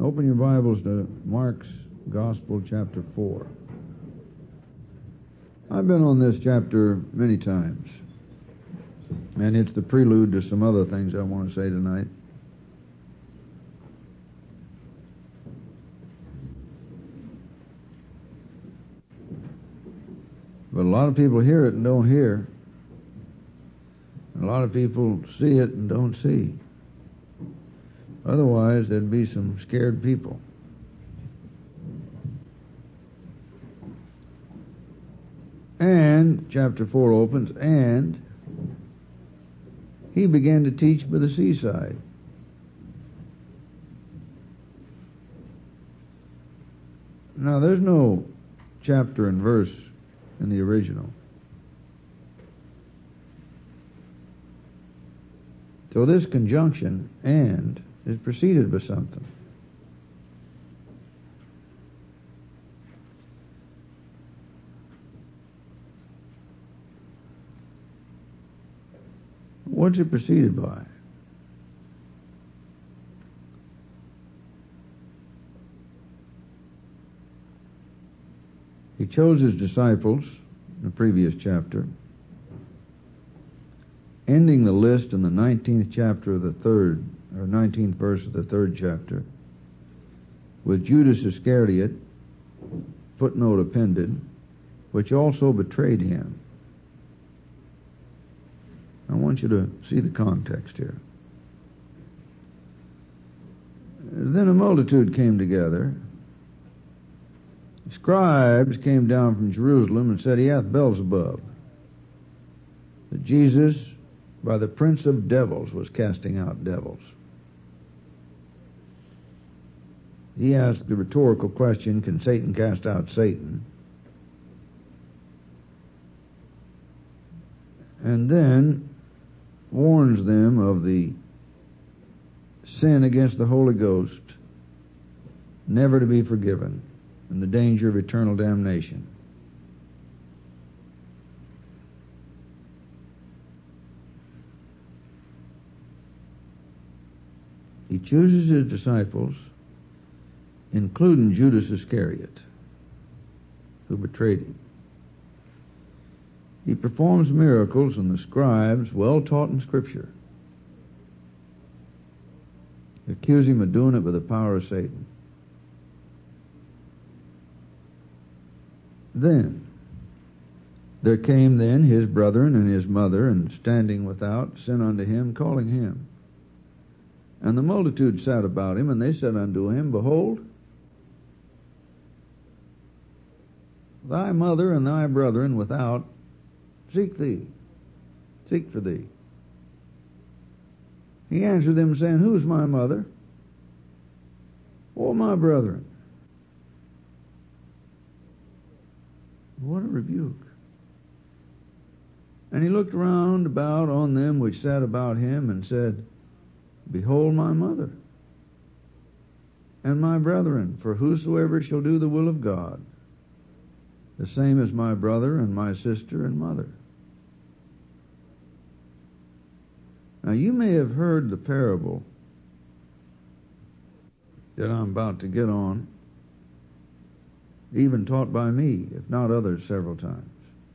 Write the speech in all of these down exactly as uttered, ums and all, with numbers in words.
Open your Bibles to Mark's Gospel, chapter four. I've been on this chapter many times, and it's the prelude to some other things I want to say tonight. But a lot of people hear it and don't hear. A lot of people see it and don't see. Otherwise, there'd be some scared people. And, chapter four opens, and he began to teach by the seaside. Now, there's no chapter and verse in the original. So this conjunction, and, is preceded by something. What's it preceded by? He chose his disciples in the previous chapter, ending the list in the nineteenth chapter of the third, or nineteenth verse of the third chapter, with Judas Iscariot, footnote appended, which also betrayed him. I want you to see the context here. Then a multitude came together. Scribes came down from Jerusalem and said, He hath Beelzebub, that Jesus, by the prince of devils, was casting out devils. He asked the rhetorical question, can Satan cast out Satan? And then warns them of the sin against the Holy Ghost, never to be forgiven, and the danger of eternal damnation. He chooses his disciples, including Judas Iscariot, who betrayed him. He performs miracles, and the scribes, well taught in Scripture, accuse him of doing it by the power of Satan. Then, there came then his brethren and his mother, and standing without, sent unto him, calling him. And the multitude sat about him, and they said unto him, Behold, thy mother and thy brethren without seek thee, seek for thee. He answered them, saying, Who is my mother? Or my brethren? What a rebuke. And he looked round about on them which sat about him, and said, Behold my mother, and my brethren, for whosoever shall do the will of God, the same as my brother and my sister and mother. Now you may have heard the parable that I'm about to get on, even taught by me, if not others, several times.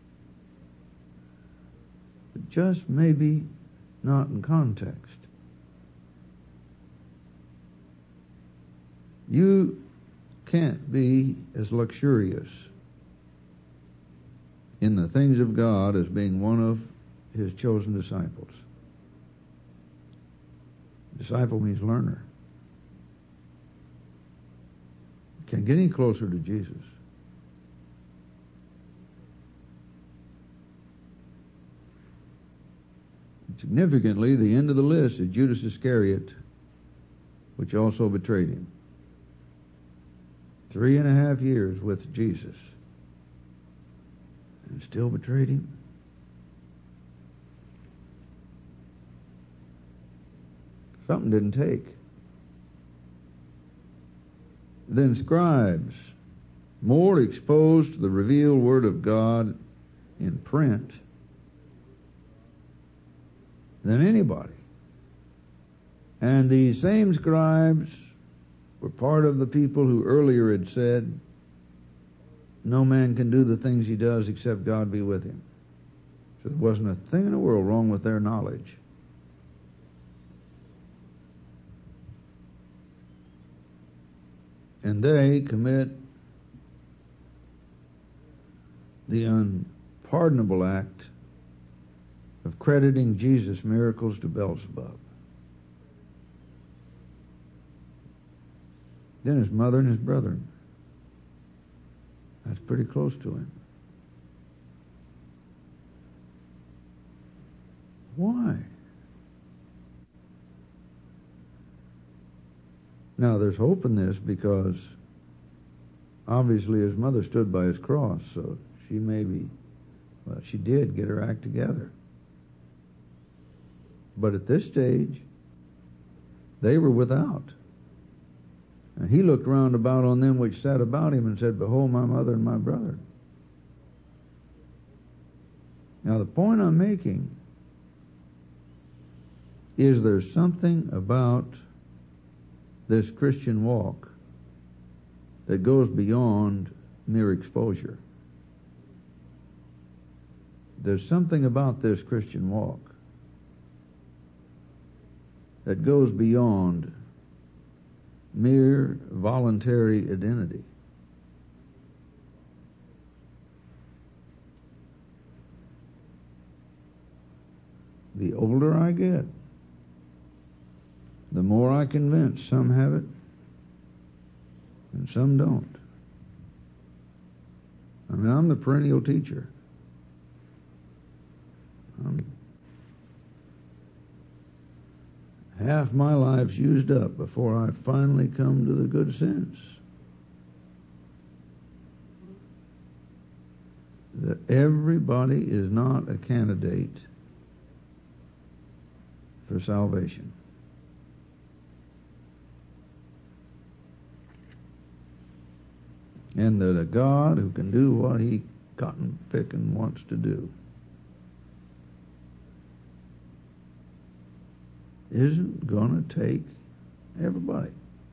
But just maybe not in context. You can't be as luxurious in the things of God as being one of his chosen disciples. Disciple means learner. Can't get any closer to Jesus. Significantly, the end of the list is Judas Iscariot, which also betrayed him. Three and a half years with Jesus, and still betrayed him. Something didn't take. Then scribes, more exposed to the revealed Word of God in print than anybody. And these same scribes were part of the people who earlier had said, no man can do the things he does except God be with him. So there wasn't a thing in the world wrong with their knowledge. And they commit the unpardonable act of crediting Jesus' miracles to Beelzebub. Then his mother and his brethren. That's pretty close to him. Why? Now, there's hope in this because obviously his mother stood by his cross, so she maybe, well, she did get her act together. But at this stage, they were without. And he looked round about on them which sat about him and said, behold my mother and my brother. Now the point I'm making is there's something about this Christian walk that goes beyond mere exposure. There's something about this Christian walk that goes beyond mere voluntary identity. The older I get, the more I convince some have it and some don't. I mean, I'm the perennial teacher. I'm half my life's used up before I finally come to the good sense that everybody is not a candidate for salvation. And that a God who can do what he cotton picking wants to do isn't going to take everybody.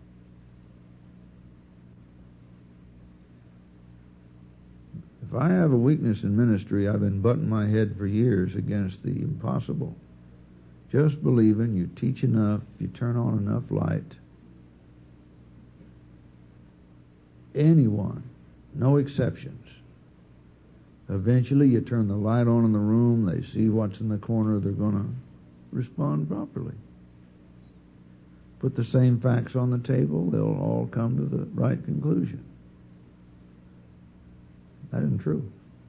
If I have a weakness in ministry, I've been butting my head for years against the impossible. Just believing you teach enough, you turn on enough light. Anyone, no exceptions. Eventually you turn the light on in the room, they see what's in the corner, they're going to respond properly. Put the same facts on the table, they'll all come to the right conclusion. That isn't true.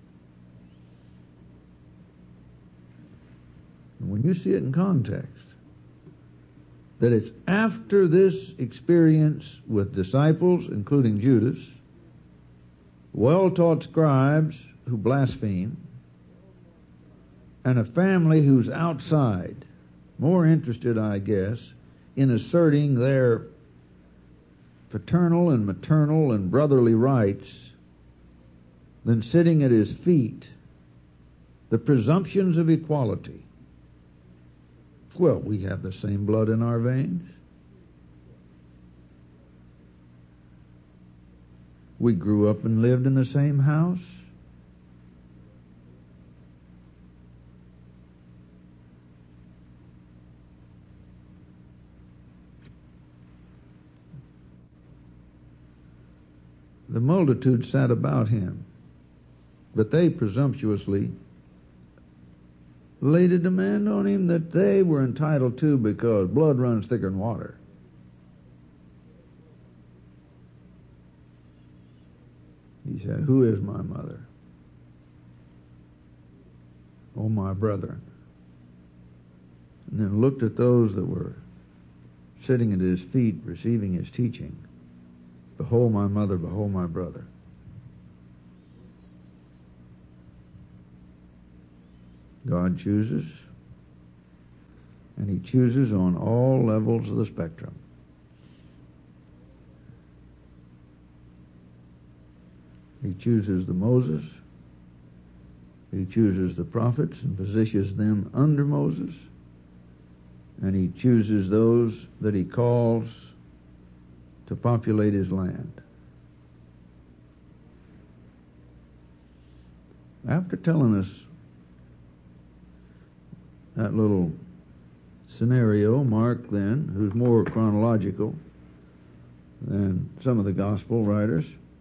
And when you see it in context, that it's after this experience with disciples, including Judas, well-taught scribes who blaspheme, and a family who's outside, more interested, I guess, in asserting their paternal and maternal and brotherly rights than sitting at his feet, the presumptions of equality. Well, we have the same blood in our veins. We grew up and lived in the same house. The multitude sat about him, but they presumptuously laid a demand on him that they were entitled to because blood runs thicker than water. He said, who is my mother? Oh, my brethren. And then looked at those that were sitting at his feet receiving his teaching. Behold my mother, behold my brother. God chooses, and he chooses on all levels of the spectrum. He chooses the Moses, he chooses the prophets and positions them under Moses, and he chooses those that he calls to populate his land. After telling us that little scenario, Mark then, who's more chronological than some of the gospel writers,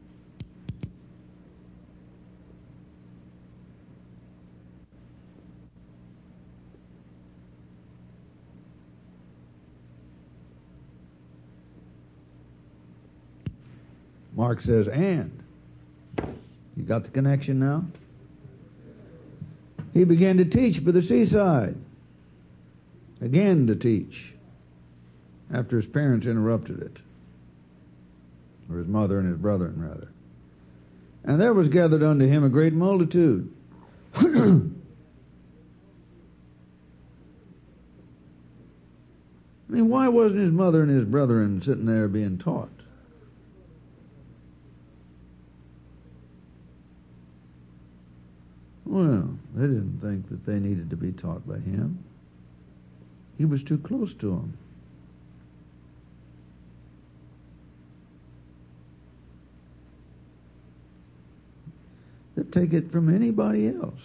Mark says, and. You got the connection now? He began to teach by the seaside. Again to teach. After his parents interrupted it. Or his mother and his brethren, rather. And there was gathered unto him a great multitude. I mean, why wasn't his mother and his brethren sitting there being taught? Well, they didn't think that they needed to be taught by him. He was too close to them. They'd take it from anybody else.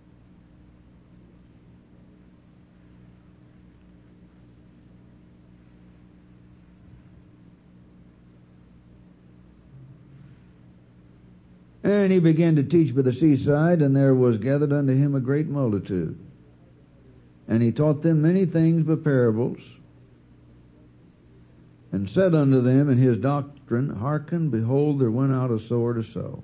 And he began to teach by the seaside, and there was gathered unto him a great multitude. And he taught them many things by parables, and said unto them in his doctrine, Hearken, behold, there went out a sower to sow.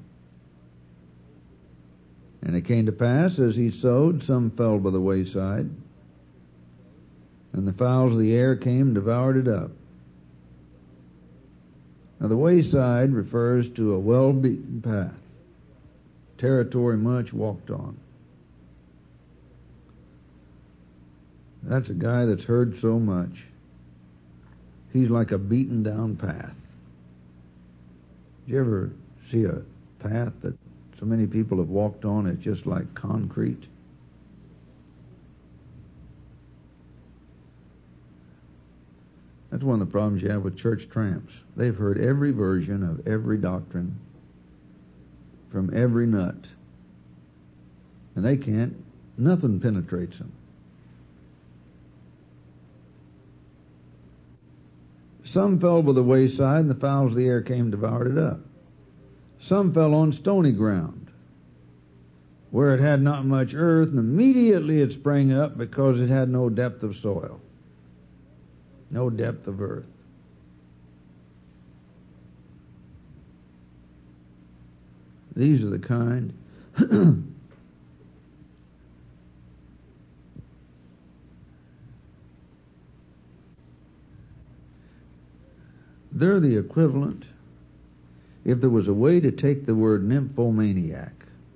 And it came to pass, as he sowed, some fell by the wayside, and the fowls of the air came and devoured it up. Now the wayside refers to a well-beaten path, territory much walked on. That's a guy that's heard so much. He's like a beaten down path. Did you ever see a path that so many people have walked on, it's just like concrete? That's one of the problems you have with church tramps. They've heard every version of every doctrine from every nut. And they can't, nothing penetrates them. Some fell by the wayside, and the fowls of the air came and devoured it up. Some fell on stony ground, where it had not much earth, and immediately it sprang up because it had no depth of soil, no depth of earth. These are the kind they're the equivalent, if there was a way to take the word nymphomaniac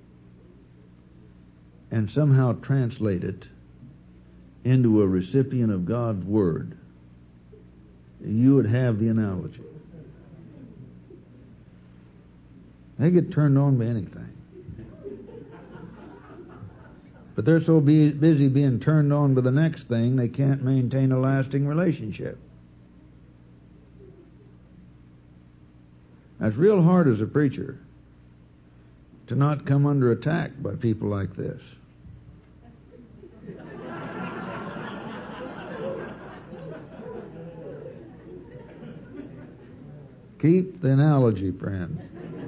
and somehow translate it into a recipient of God's Word, you would have the analogy. They get turned on by anything. But they're so be- busy being turned on by the next thing, they can't maintain a lasting relationship. That's real hard as a preacher to not come under attack by people like this. Keep the analogy, friend.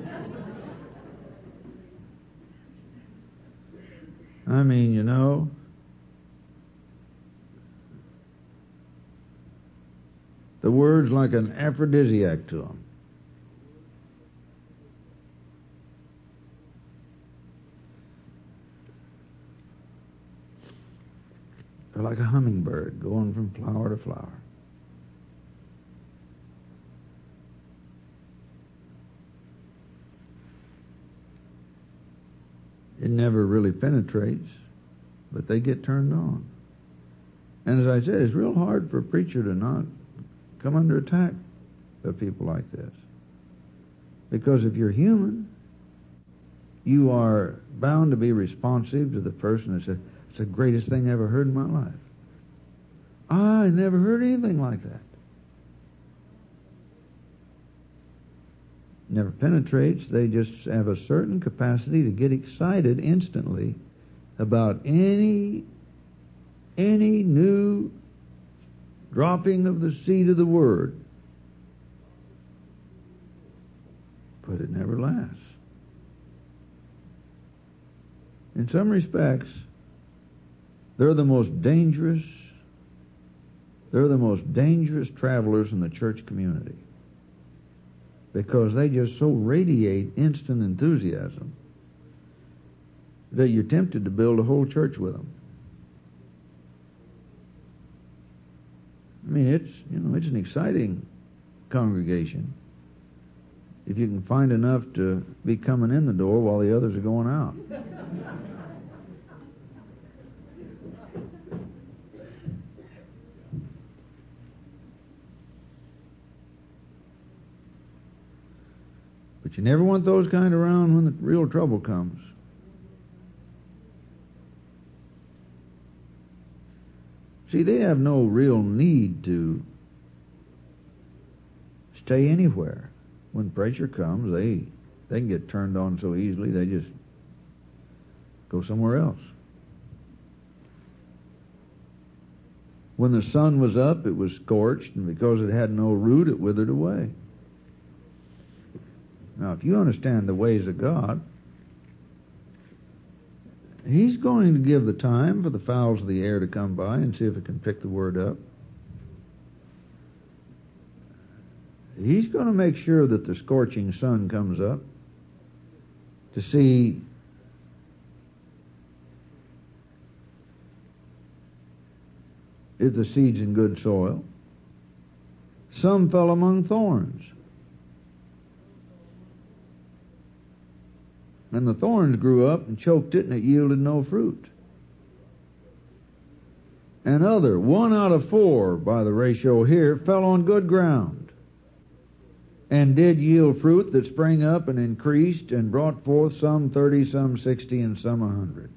I mean, you know, the word's like an aphrodisiac to them. They're like a hummingbird going from flower to flower. It never really penetrates, but they get turned on. And as I said, it's real hard for a preacher to not come under attack by people like this. Because if you're human, you are bound to be responsive to the person that said, it's the greatest thing I ever heard in my life. I never heard anything like that. never penetrates. They just have a certain capacity to get excited instantly about any any new dropping of the seed of the Word. But it never lasts. In some respects, they're the most dangerous, they're the most dangerous travelers in the church community, because they just so radiate instant enthusiasm that you're tempted to build a whole church with them. I mean, it's, you know, it's an exciting congregation if you can find enough to be coming in the door while the others are going out. But you never want those kind around when the real trouble comes. See, they have no real need to stay anywhere. When pressure comes, they they can get turned on so easily, they just go somewhere else. When the sun was up, it was scorched, and because it had no root, it withered away. Now, if you understand the ways of God, He's going to give the time for the fowls of the air to come by and see if it can pick the Word up. He's going to make sure that the scorching sun comes up to see if the seed's in good soil. Some fell among thorns, and the thorns grew up and choked it, and it yielded no fruit. And other, one out of four by the ratio here, fell on good ground, and did yield fruit that sprang up and increased, and brought forth some thirty, some sixty, and some a hundred.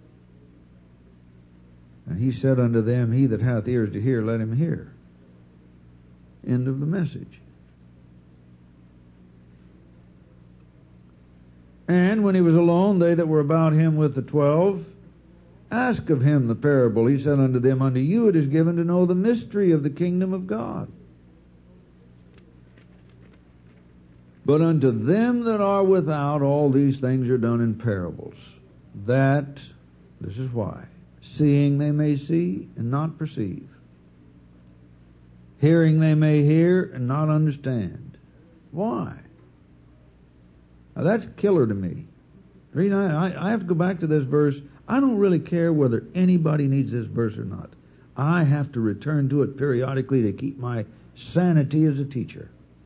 And he said unto them, He that hath ears to hear, let him hear. End of the message. And when he was alone, they that were about him with the twelve asked of him the parable. He said unto them, Unto you it is given to know the mystery of the kingdom of God. But unto them that are without, all these things are done in parables, that, this is why, seeing they may see and not perceive, hearing they may hear and not understand. Why? Now that's killer to me. Read, I, I have to go back to this verse. I don't really care whether anybody needs this verse or not. I have to return to it periodically to keep my sanity as a teacher.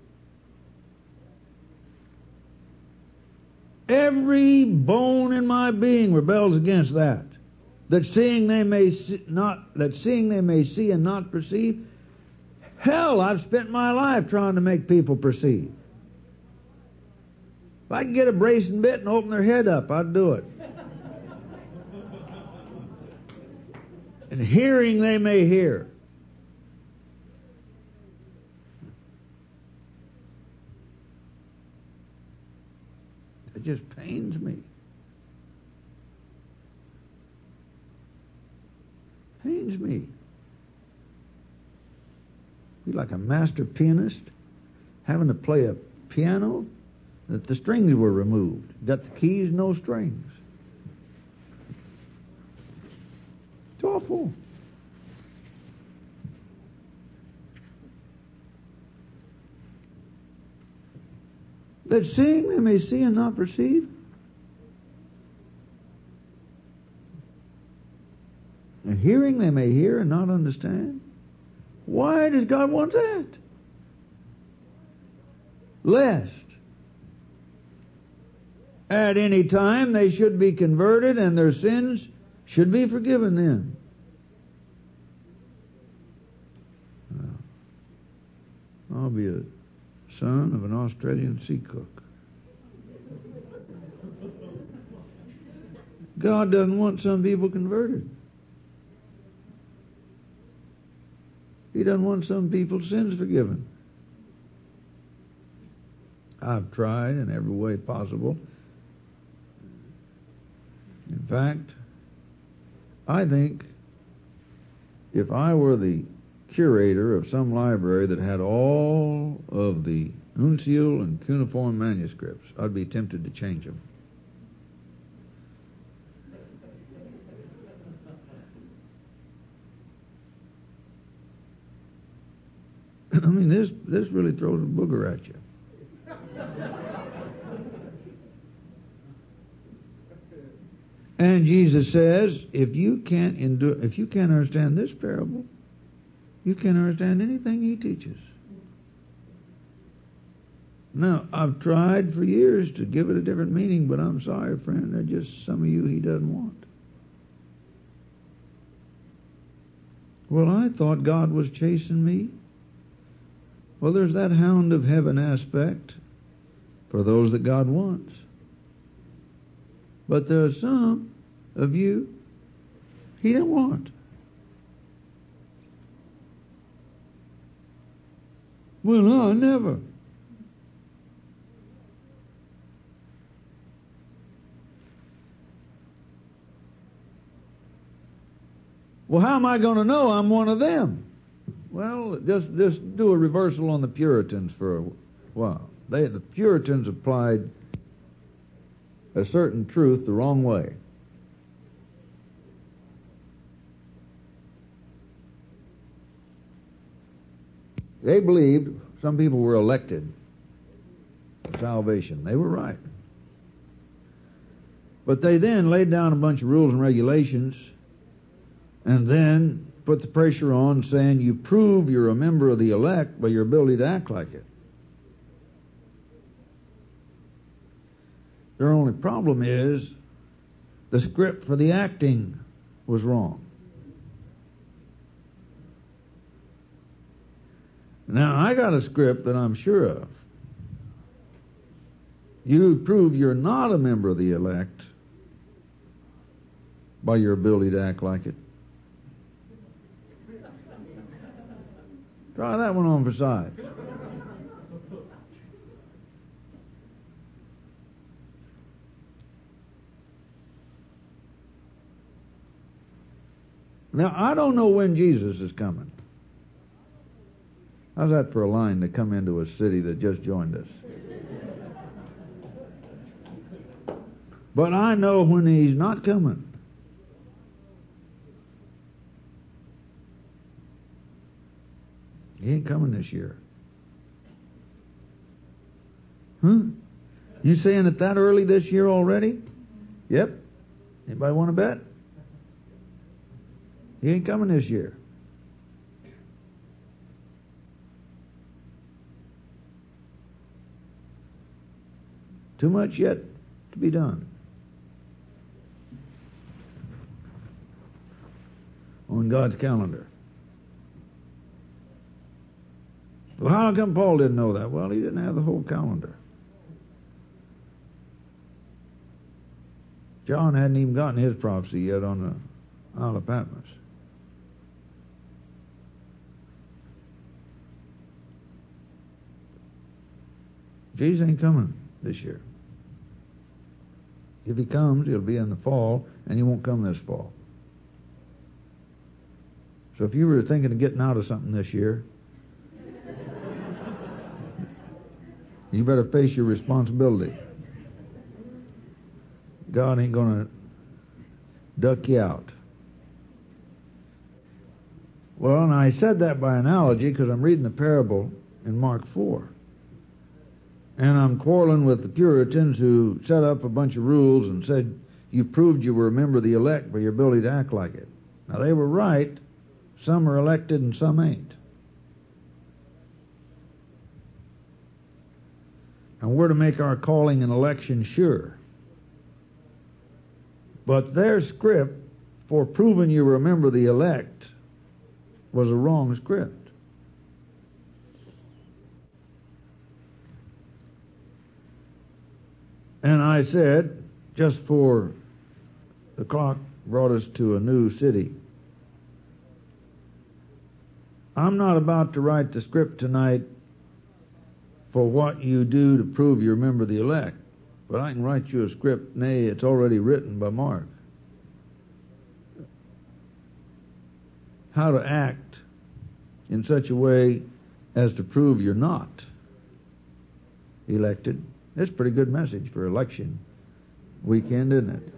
Every bone in my being rebels against that. That seeing they may see, not that seeing they may see and not perceive. Hell, I've spent my life trying to make people perceive. If I could get a bracing bit and open their head up, I'd do it. And hearing they may hear. It just pains me. Pains me. Be like a master pianist having to play a piano that the strings were removed. Got the keys, no strings. It's awful. That seeing they may see and not perceive. And hearing they may hear and not understand. Why does God want that? Lest at any time they should be converted and their sins should be forgiven them. I'll be a son of an Australian sea cook. God doesn't want some people converted. He doesn't want some people's sins forgiven. I've tried in every way possible. In fact, I think if I were the curator of some library that had all of the uncial and cuneiform manuscripts, I'd be tempted to change them. I mean, this this really throws a booger at you. And Jesus says, if you can't endure, if you can't understand this parable, you can't understand anything he teaches. Now, I've tried for years to give it a different meaning, but I'm sorry, friend, there are just some of you he doesn't want. Well, I thought God was chasing me. Well, there's that hound of heaven aspect for those that God wants. But there are some of you he didn't want. Well, no, never. Well, how am I going to know I'm one of them? Well, just just do a reversal on the Puritans for a while. They, the Puritans applied a certain truth the wrong way. They believed some people were elected for salvation. They were right. But they then laid down a bunch of rules and regulations and then put the pressure on saying you prove you're a member of the elect by your ability to act like it. Their only problem is the script for the acting was wrong. Now, I got a script that I'm sure of. You prove you're not a member of the elect by your ability to act like it. Try that one on for size. Now, I don't know when Jesus is coming. How's that for a line to come into a city that just joined us? But I know when he's not coming. He ain't coming this year. Huh? You saying it that early this year already? Yep. Anybody want to bet? He ain't coming this year. Too much yet to be done. On God's calendar. Well, how come Paul didn't know that? Well, he didn't have the whole calendar. John hadn't even gotten his prophecy yet on the Isle of Patmos. Jesus ain't coming this year. If he comes, he'll be in the fall, and he won't come this fall. So if you were thinking of getting out of something this year, you better face your responsibility. God ain't going to duck you out. Well, and I said that by analogy because I'm reading the parable in Mark four. And I'm quarreling with the Puritans who set up a bunch of rules and said, you proved you were a member of the elect by your ability to act like it. Now, they were right. Some are elected and some ain't. And we're to make our calling and election sure. But their script for proving you were a member of the elect was a wrong script. And I said, just for the clock brought us to a new city, I'm not about to write the script tonight for what you do to prove you're a member of the elect. But I can write you a script, nay, it's already written by Mark. How to act in such a way as to prove you're not elected. It's a pretty good message for election weekend, isn't it?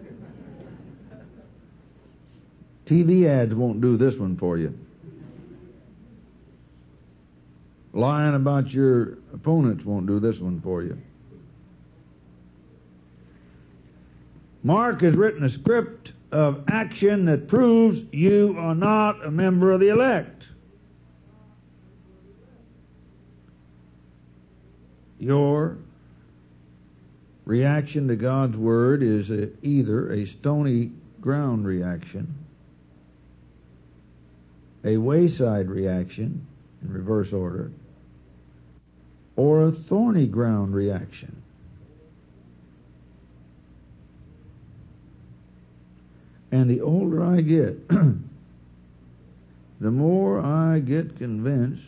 T V ads won't do this one for you. Lying about your opponents won't do this one for you. Mark has written a script of action that proves you are not a member of the elect. Your reaction to God's Word is a, either a stony ground reaction, a wayside reaction, in reverse order, or a thorny ground reaction. And the older I get, the more I get convinced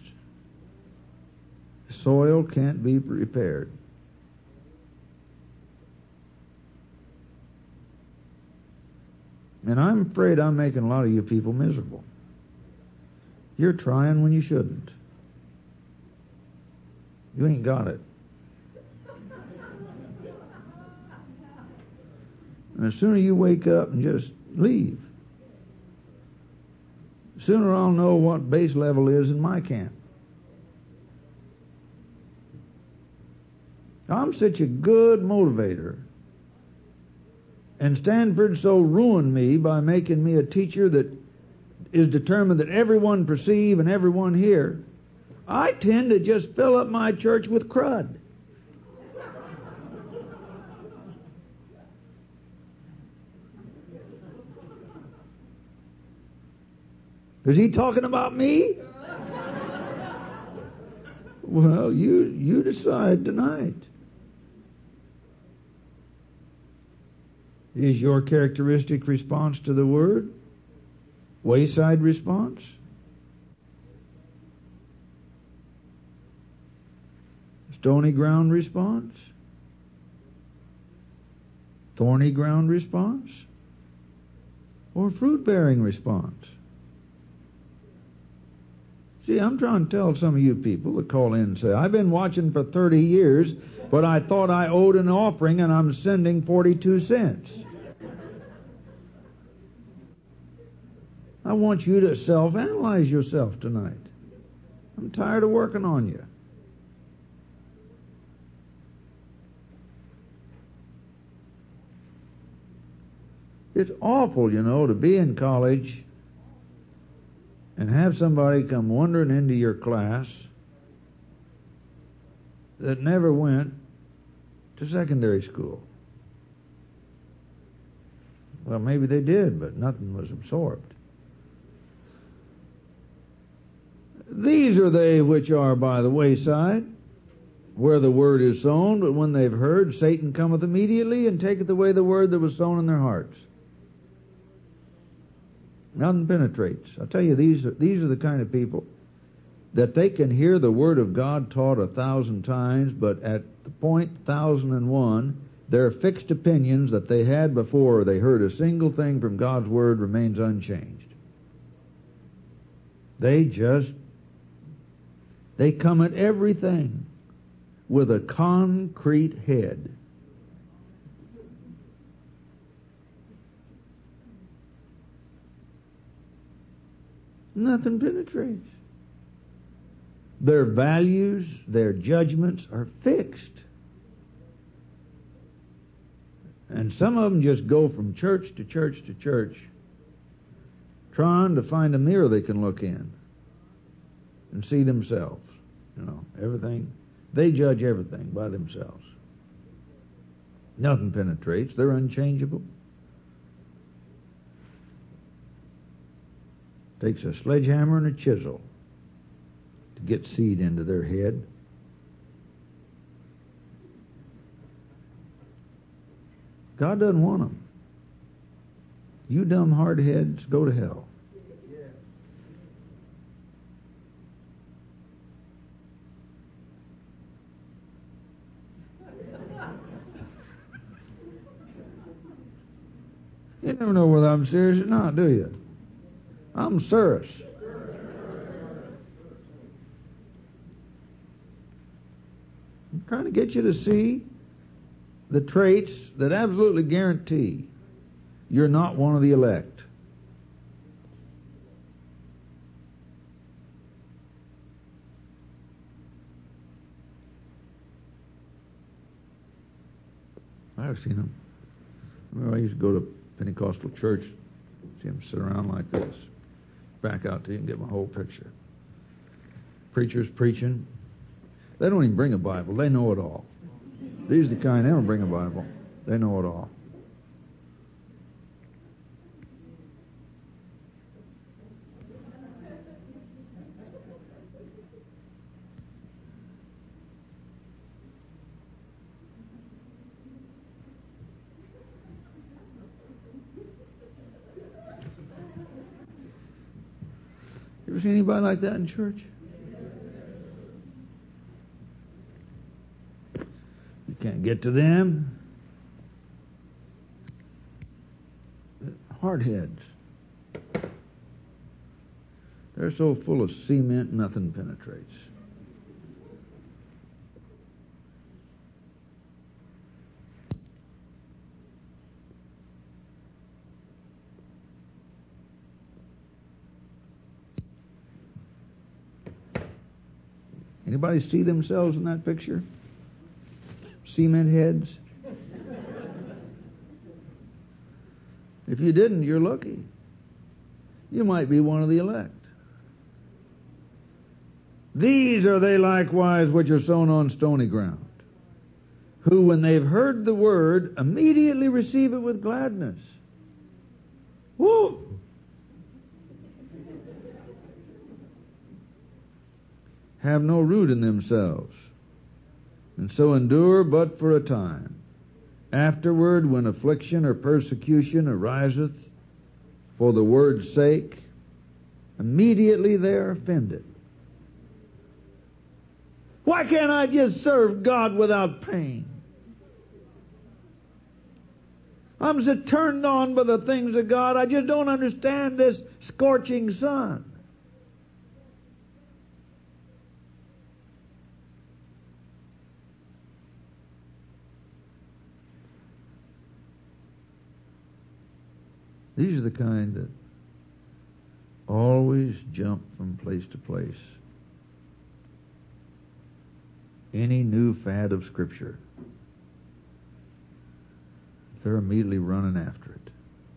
soil can't be repaired. And I'm afraid I'm making a lot of you people miserable. You're trying when you shouldn't. You ain't got it. And the sooner you wake up and just leave, the sooner I'll know what base level is in my camp. I'm such a good motivator, and Stanford so ruined me by making me a teacher that is determined that everyone perceive and everyone hear. I tend to just fill up my church with crud. Is he talking about me? Well, you you decide tonight. Is your characteristic response to the Word wayside response? Stony ground response? Thorny ground response? Or fruit-bearing response? See, I'm trying to tell some of you people that call in and say, I've been watching for thirty years, but I thought I owed an offering and I'm sending forty-two cents. I want you to self-analyze yourself tonight. I'm tired of working on you. It's awful, you know, to be in college and have somebody come wandering into your class that never went to secondary school. Well, maybe they did, but nothing was absorbed. These are they which are by the wayside, where the word is sown, but when they've heard, Satan cometh immediately and taketh away the word that was sown in their hearts. Nothing penetrates. I'll tell you, these are, these are the kind of people that they can hear the Word of God taught a thousand times, but at the point thousand and one, their fixed opinions that they had before they heard a single thing from God's Word remains unchanged. They just, they come at everything with a concrete head. Nothing penetrates. Their values, their judgments are fixed. And some of them just go from church to church to church, trying to find a mirror they can look in and see themselves. You know, everything. They judge everything by themselves. Nothing penetrates. They're unchangeable. Takes a sledgehammer and a chisel to get seed into their head. God doesn't want them. You dumb hardheads, go to hell. never know whether I'm serious or not, do you? I'm serious. I'm trying to get you to see the traits that absolutely guarantee you're not one of the elect. I've seen them. Well, I used to go to Pentecostal church, see them sit around like this. Back out to you and get my whole picture. Preachers preaching. They don't even bring a Bible. They know it all. These are the kind, they don't bring a Bible. They know it all. You ever see anybody like that in church? You can't get to them. Hardheads. They're so full of cement, nothing penetrates. Anybody see themselves in that picture? Cement heads? If you didn't, you're lucky. You might be one of the elect. These are they likewise which are sown on stony ground, who when they've heard the word immediately receive it with gladness. Woo! Have no root in themselves, and so endure but for a time. Afterward, when affliction or persecution ariseth for the word's sake, immediately they are offended. Why can't I just serve God without pain? I'm so turned on by the things of God, I just don't understand this scorching sun. These are the kind that always jump from place to place. Any new fad of Scripture, they're immediately running after it.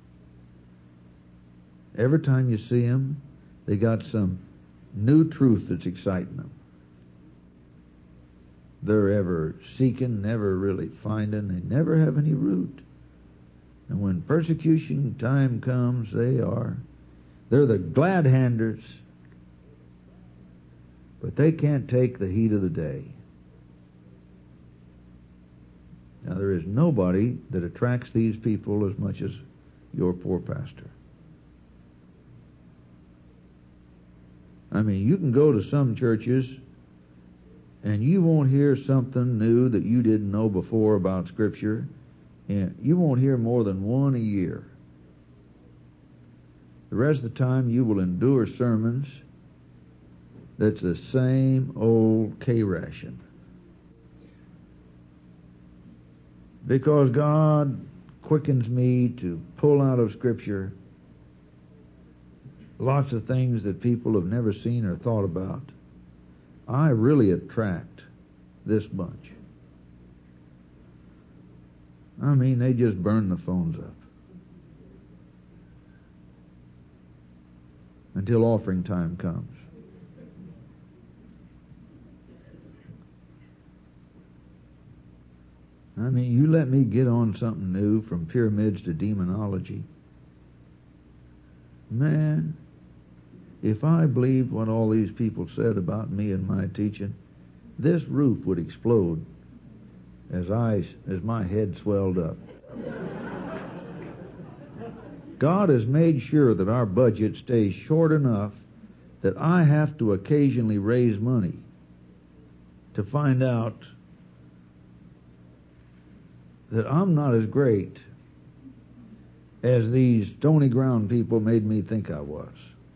Every time you see them, they got some new truth that's exciting them. They're ever seeking, never really finding. They never have any root. And when persecution time comes, they are, they're the glad handers, but they can't take the heat of the day. Now, there is nobody that attracts these people as much as your poor pastor. I mean, you can go to some churches and you won't hear something new that you didn't know before about Scripture. And you won't hear more than one a year. The rest of the time you will endure sermons that's the same old K-ration. Because God quickens me to pull out of Scripture lots of things that people have never seen or thought about. I really attract this bunch. I mean, they just burn the phones up. Until offering time comes. I mean, you let me get on something new from pyramids to demonology. Man, if I believed what all these people said about me and my teaching, this roof would explode as I, as my head swelled up. God has made sure that our budget stays short enough that I have to occasionally raise money to find out that I'm not as great as these stony ground people made me think I was.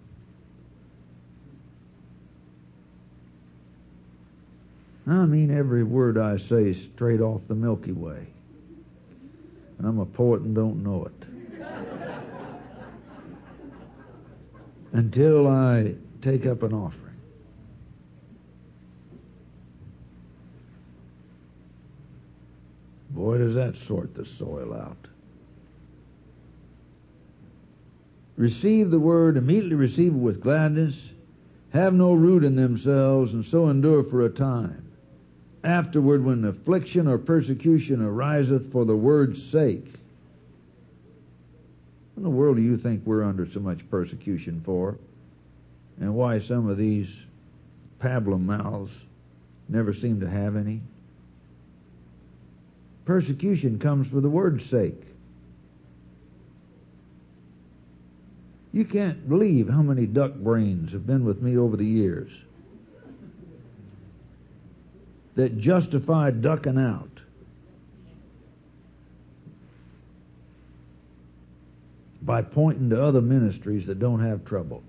I mean every word I say straight off the Milky Way. And I'm a poet and don't know it. Until I take up an offering. Boy, does that sort the soil out. Receive the word, immediately receive it with gladness, have no root in themselves, and so endure for a time. Afterward, when affliction or persecution ariseth for the word's sake. What in the world do you think we're under so much persecution for? And why some of these pablum mouths never seem to have any? Persecution comes for the word's sake. You can't believe how many duck brains have been with me over the years that justify ducking out. By pointing to other ministries that don't have trouble.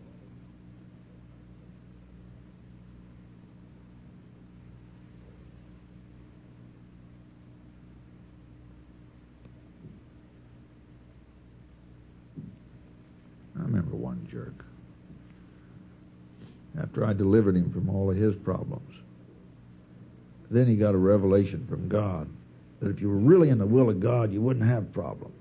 I remember one jerk. After I delivered him from all of his problems, then he got a revelation from God that if you were really in the will of God, you wouldn't have problems.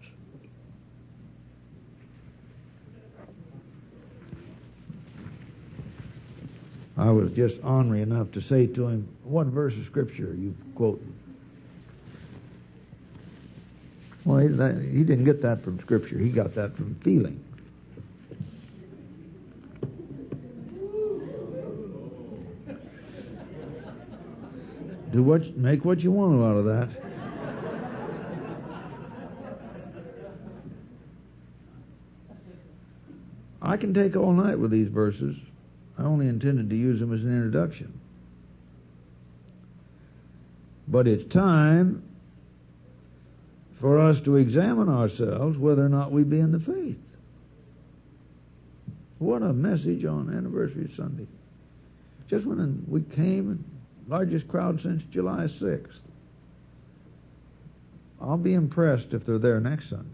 I was just ornery enough to say to him, what verse of Scripture are you quoting? Well, he, that, he didn't get that from Scripture. He got that from feeling. Do what, make what you want out of that. I can take all night with these verses. I only intended to use them as an introduction. But it's time for us to examine ourselves whether or not we be in the faith. What a message on Anniversary Sunday. Just when we came, and largest crowd since July sixth. I'll be impressed if they're there next Sunday.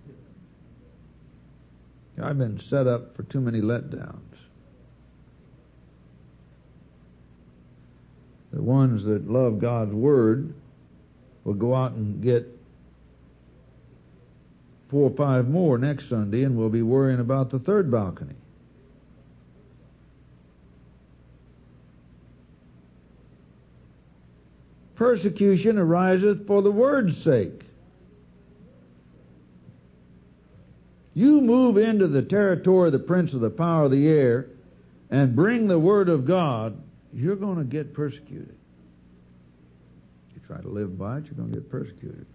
I've been set up for too many letdowns. The ones that love God's Word will go out and get four or five more next Sunday, and we'll be worrying about the third balcony. Persecution ariseth for the word's sake. You move into the territory of the prince of the power of the air and bring the word of God, you're going to get persecuted. You try to live by it, you're going to get persecuted.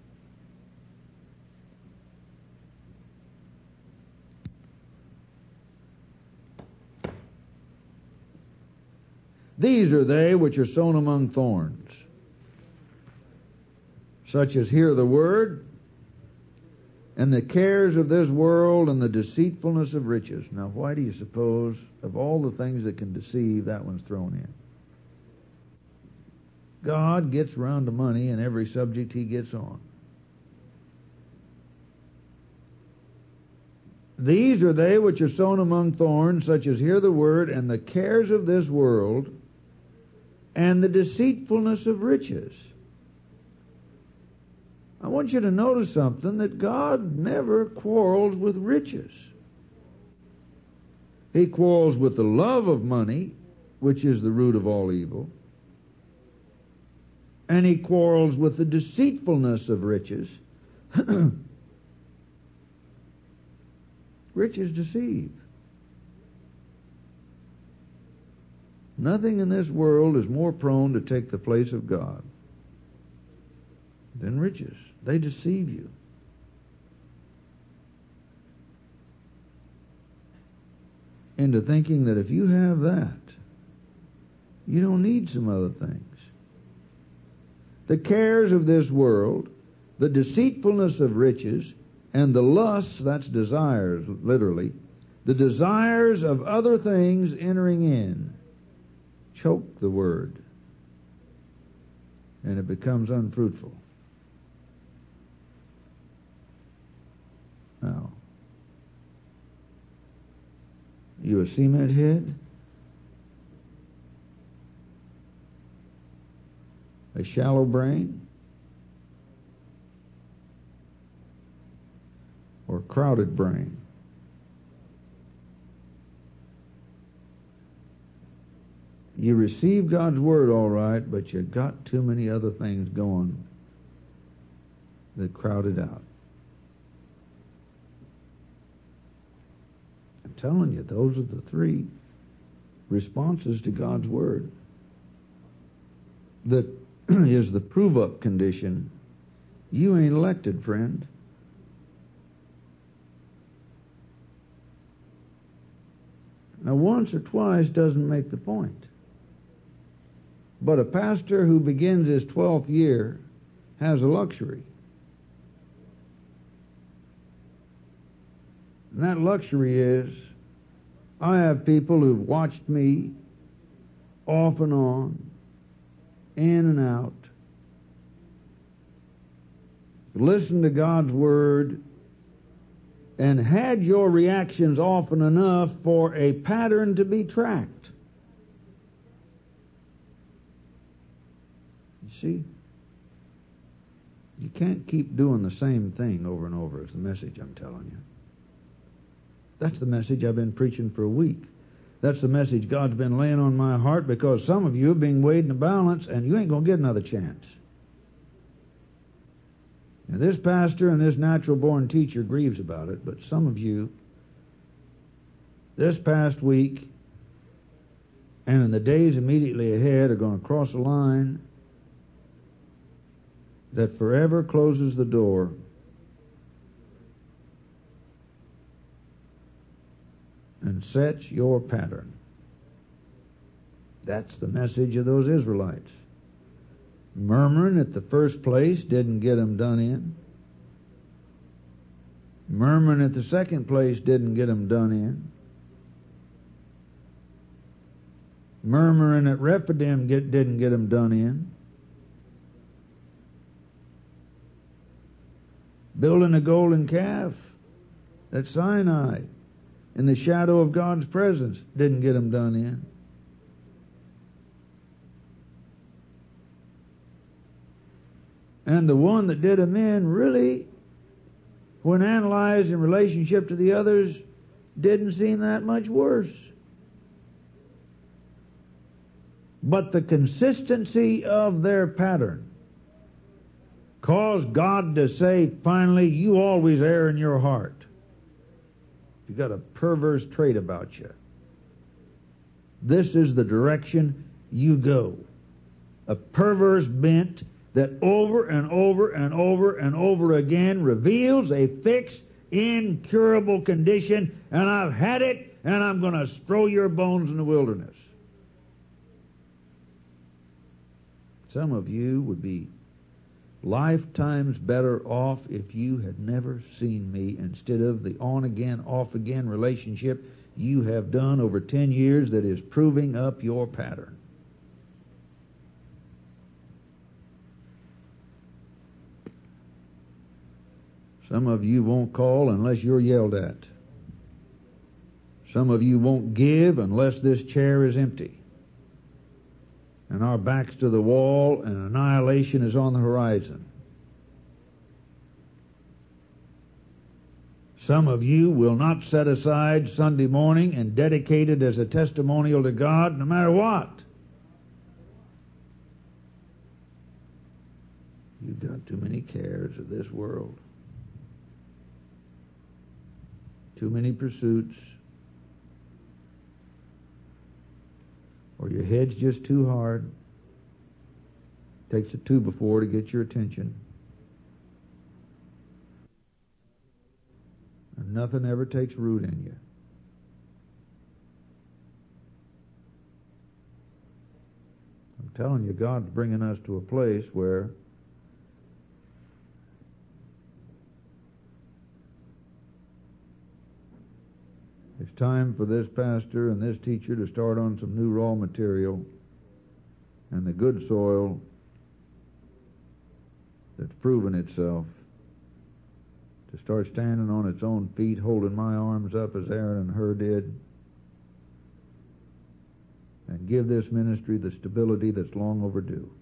These are they which are sown among thorns, such as hear the word, and the cares of this world and the deceitfulness of riches. Now, why do you suppose, of all the things that can deceive, that one's thrown in? God gets around to money in every subject he gets on. These are they which are sown among thorns, such as hear the word, and the cares of this world, and the deceitfulness of riches. I want you to notice something, that God never quarrels with riches. He quarrels with the love of money, which is the root of all evil, and he quarrels with the deceitfulness of riches. Riches deceive. Nothing in this world is more prone to take the place of God than riches. They deceive you. Into thinking that if you have that, you don't need some other things. The cares of this world, the deceitfulness of riches, And the lusts, that's desires, literally, the desires of other things entering in, choke the word, and it becomes unfruitful. Now, you a cement head? A shallow brain? Or crowded brain? You receive God's Word all right, but you got too many other things going that crowd it out. I'm telling you, those are the three responses to God's Word. That is the prove-up condition. You ain't elected, friend. Now, once or twice doesn't make the point. But a pastor who begins his twelfth year has a luxury. And that luxury is, I have people who've watched me off and on, in and out, listened to God's Word, and had your reactions often enough for a pattern to be tracked. You see? You can't keep doing the same thing over and over, is the message I'm telling you. That's the message I've been preaching for a week. That's the message God's been laying on my heart, because some of you are being weighed in the balance and you ain't going to get another chance. Now, this pastor and this natural-born teacher grieves about it, but some of you, this past week and in the days immediately ahead, are going to cross a line that forever closes the door and sets your pattern. That's the message of those Israelites. Murmuring at the first place didn't get them done in. Murmuring at the second place didn't get them done in. Murmuring at Rephidim get, didn't get them done in. Building a golden calf at Sinai in the shadow of God's presence didn't get them done in. And the one that did them in really, when analyzed in relationship to the others, didn't seem that much worse. But the consistency of their pattern caused God to say, finally, you always err in your heart. You've got a perverse trait about you. This is the direction you go. A perverse bent that over and over and over and over again reveals a fixed, incurable condition, and I've had it, and I'm going to throw your bones in the wilderness. Some of you would be lifetimes better off if you had never seen me, instead of the on-again, off-again relationship you have done over ten years that is proving up your pattern. Some of you won't call unless you're yelled at. Some of you won't give unless this chair is empty and our backs to the wall and annihilation is on the horizon. Some of you will not set aside Sunday morning and dedicate it as a testimonial to God no matter what. You've got too many cares of this world. Too many pursuits. Or your head's just too hard. Takes a two before to get your attention. And nothing ever takes root in you. I'm telling you, God's bringing us to a place where time for this pastor and this teacher to start on some new raw material, and the good soil that's proven itself to start standing on its own feet, holding my arms up as Aaron and Hur did, and give this ministry the stability that's long overdue.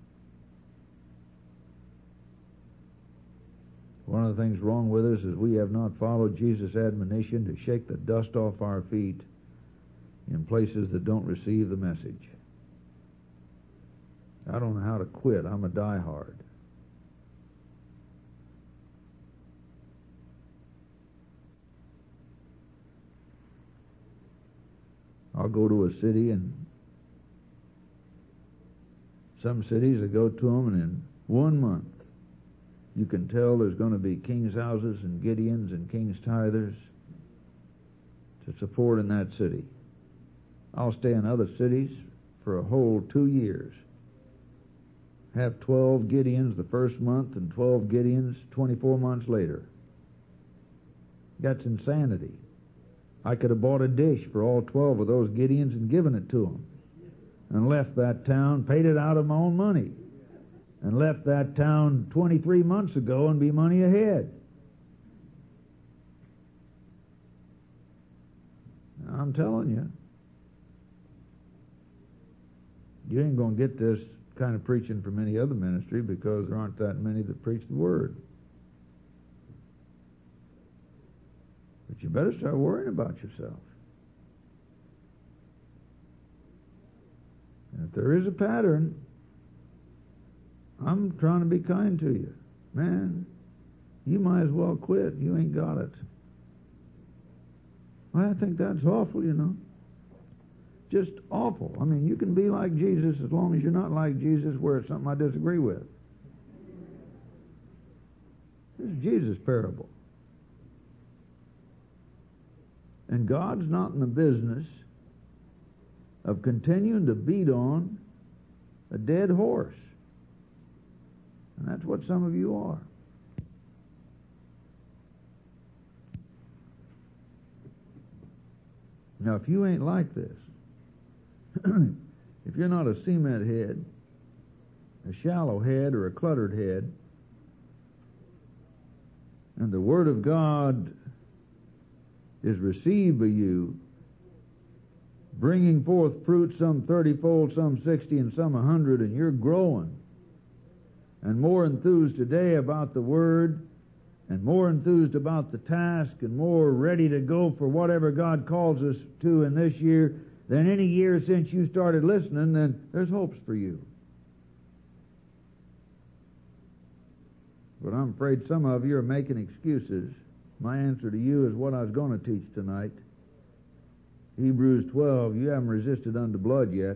One of the things wrong with us is we have not followed Jesus' admonition to shake the dust off our feet in places that don't receive the message. I don't know how to quit. I'm a diehard. I'll go to a city, and some cities I go to them, and in one month you can tell there's going to be king's houses and Gideons and king's tithers to support in that city. I'll stay in other cities for a whole two years. Have twelve Gideons the first month and twelve Gideons twenty-four months later. That's insanity. I could have bought a dish for all twelve of those Gideons and given it to them, and left that town, paid it out of my own money, and left that town twenty-three months ago and be money ahead. I'm telling you, you ain't going to get this kind of preaching from any other ministry, because there aren't that many that preach the Word. But you better start worrying about yourself. And if there is a pattern, I'm trying to be kind to you. Man, you might as well quit. You ain't got it. Well, I think that's awful, you know. Just awful. I mean, you can be like Jesus as long as you're not like Jesus where it's something I disagree with. This is Jesus' parable. And God's not in the business of continuing to beat on a dead horse. And that's what some of you are. Now, if you ain't like this, if you're not a cement head, a shallow head, or a cluttered head, and the Word of God is received by you, bringing forth fruit, some thirty-fold, some sixty, and some a hundred, and you're growing, and more enthused today about the Word, and more enthused about the task, and more ready to go for whatever God calls us to in this year than any year since you started listening, then there's hopes for you. But I'm afraid some of you are making excuses. My answer to you is what I was going to teach tonight. Hebrews twelve, you haven't resisted unto blood yet.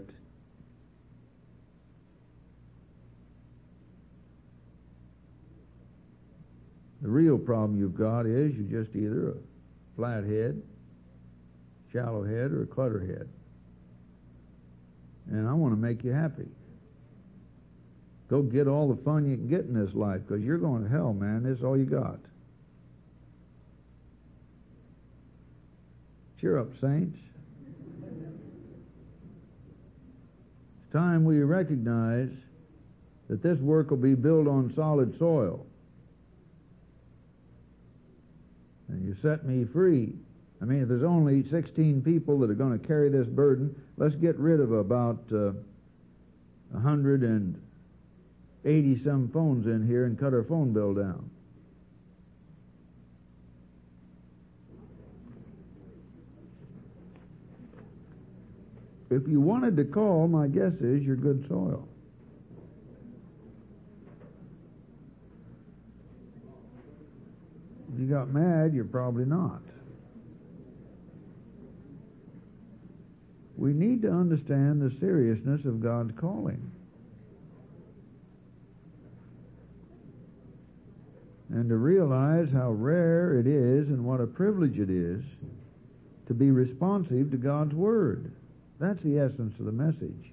The real problem you've got is you're just either a flat head, shallow head, or a clutter head. And I want to make you happy. Go get all the fun you can get in this life, because you're going to hell, man. This is all you got. Cheer up, saints. It's time we recognize that this work will be built on solid soil. And you set me free. I mean, if there's only sixteen people that are going to carry this burden, let's get rid of about uh, one hundred eighty some phones in here and cut our phone bill down. If you wanted to call, my guess is you're good soil. If you got mad, you're probably not. We need to understand the seriousness of God's calling, and to realize how rare it is and what a privilege it is to be responsive to God's Word. That's the essence of the message.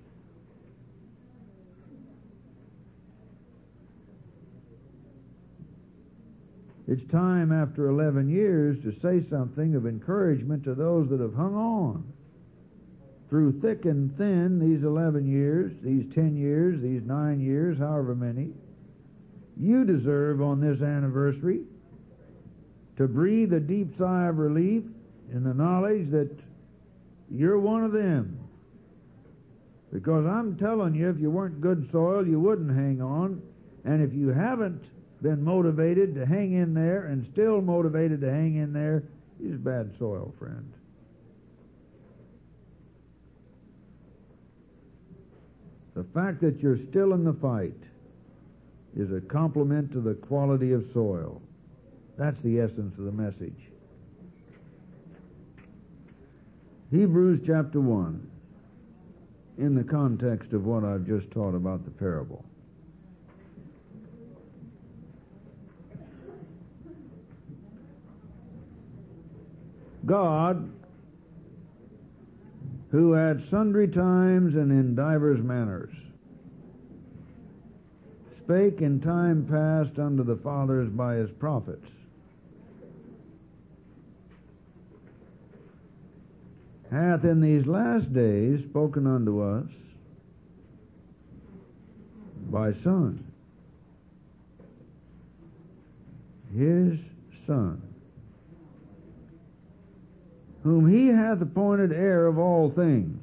It's time after eleven years to say something of encouragement to those that have hung on through thick and thin these eleven years, these ten years, these nine years, however many. You deserve on this anniversary to breathe a deep sigh of relief in the knowledge that you're one of them. Because I'm telling you, if you weren't good soil, you wouldn't hang on. And if you haven't been motivated to hang in there and still motivated to hang in there, you're bad soil, friend. The fact that you're still in the fight is a compliment to the quality of soil. That's the essence of the message. Hebrews chapter one, in the context of what I've just taught about the parable. God, who at sundry times and in divers manners spake in time past unto the fathers by his prophets, hath in these last days spoken unto us by Son, his Son, whom he hath appointed heir of all things,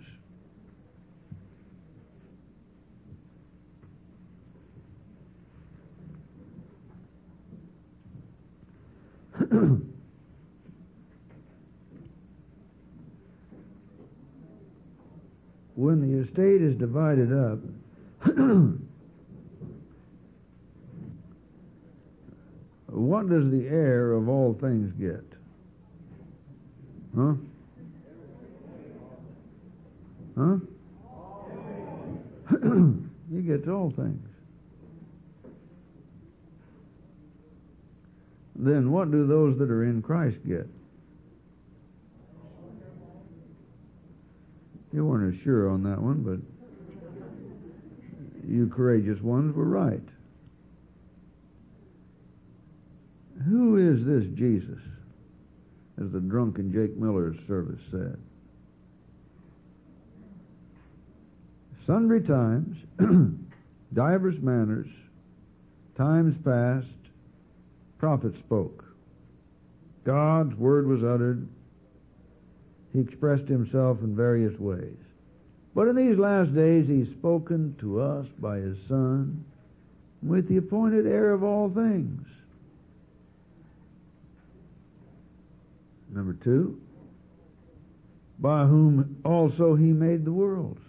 when the estate is divided up, what does the heir of all things get? Huh? Huh? He gets all things. Then what do those that are in Christ get? You weren't as sure on that one, but you courageous ones were right. Who is this Jesus, as the drunken Jake Miller's service said? Sundry times, divers manners, times past, prophets spoke. God's word was uttered. He expressed himself in various ways. But in these last days he's spoken to us by his Son with the appointed heir of all things. Number two, by whom also he made the worlds.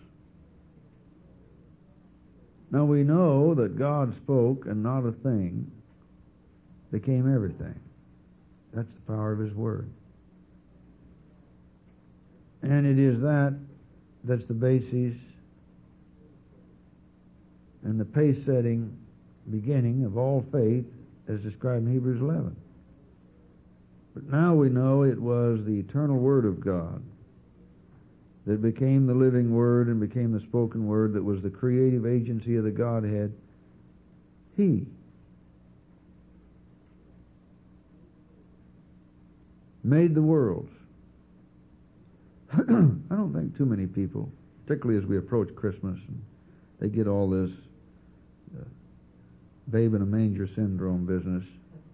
Now we know that God spoke and not a thing became everything. That's the power of his word. And it is that that's the basis and the pace-setting beginning of all faith as described in Hebrews eleven. But now we know it was the eternal Word of God that became the living Word and became the spoken Word that was the creative agency of the Godhead. He made the worlds. I don't think too many people, particularly as we approach Christmas, and they get all this uh, babe in a manger syndrome business.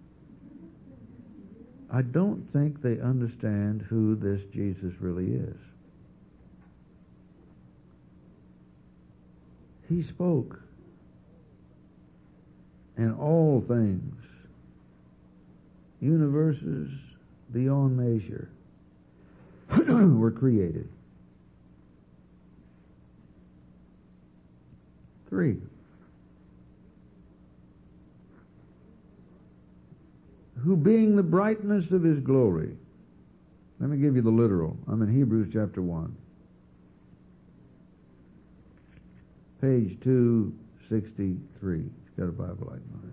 I don't think they understand who this Jesus really is. He spoke, and all things, universes beyond measure, were created. Three. Who being the brightness of his glory. Let me give you the literal. I'm in Hebrews chapter one. Page two sixty-three. It's got a Bible like mine.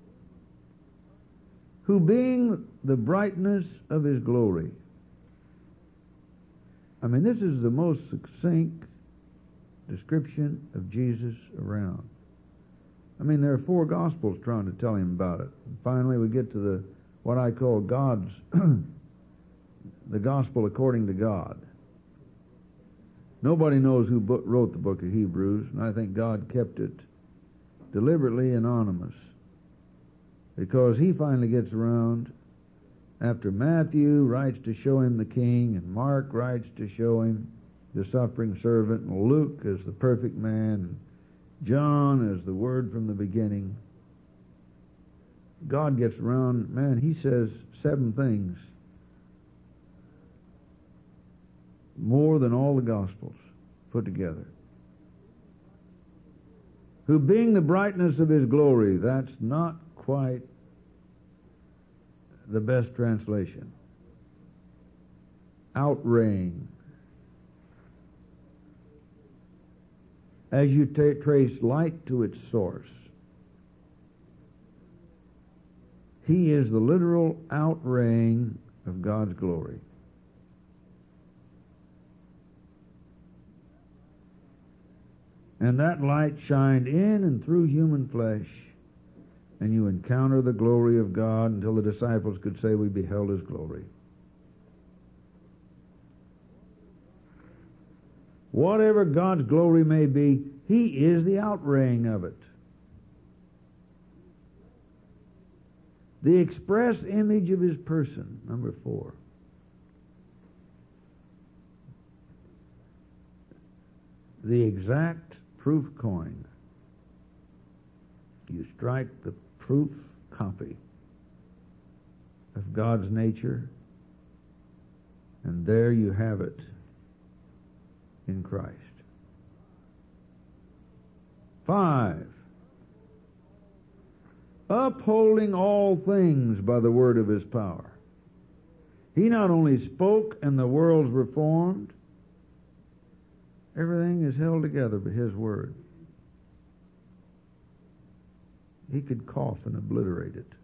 Who being the brightness of his glory. I mean, this is the most succinct description of Jesus around. I mean, there are four Gospels trying to tell him about it. And finally, we get to the what I call God's, the gospel according to God. Nobody knows who book, wrote the book of Hebrews, and I think God kept it deliberately anonymous, because he finally gets around after Matthew writes to show him the king, and Mark writes to show him the suffering servant, and Luke as the perfect man, and John as the word from the beginning. God gets around, man, he says seven things more than all the Gospels put together. Who being the brightness of his glory, that's not quite the best translation. Outraying. As you t- trace light to its source, he is the literal outraying of God's glory. And that light shined in and through human flesh, and you encounter the glory of God until the disciples could say, we beheld his glory. Whatever God's glory may be, he is the outraying of it. The express image of his person, number four. The exact proof coin. You strike the proof copy of God's nature, and there you have it in Christ. Five, upholding all things by the word of his power. He not only spoke and the worlds were formed, everything is held together by his word. He could cough and obliterate it.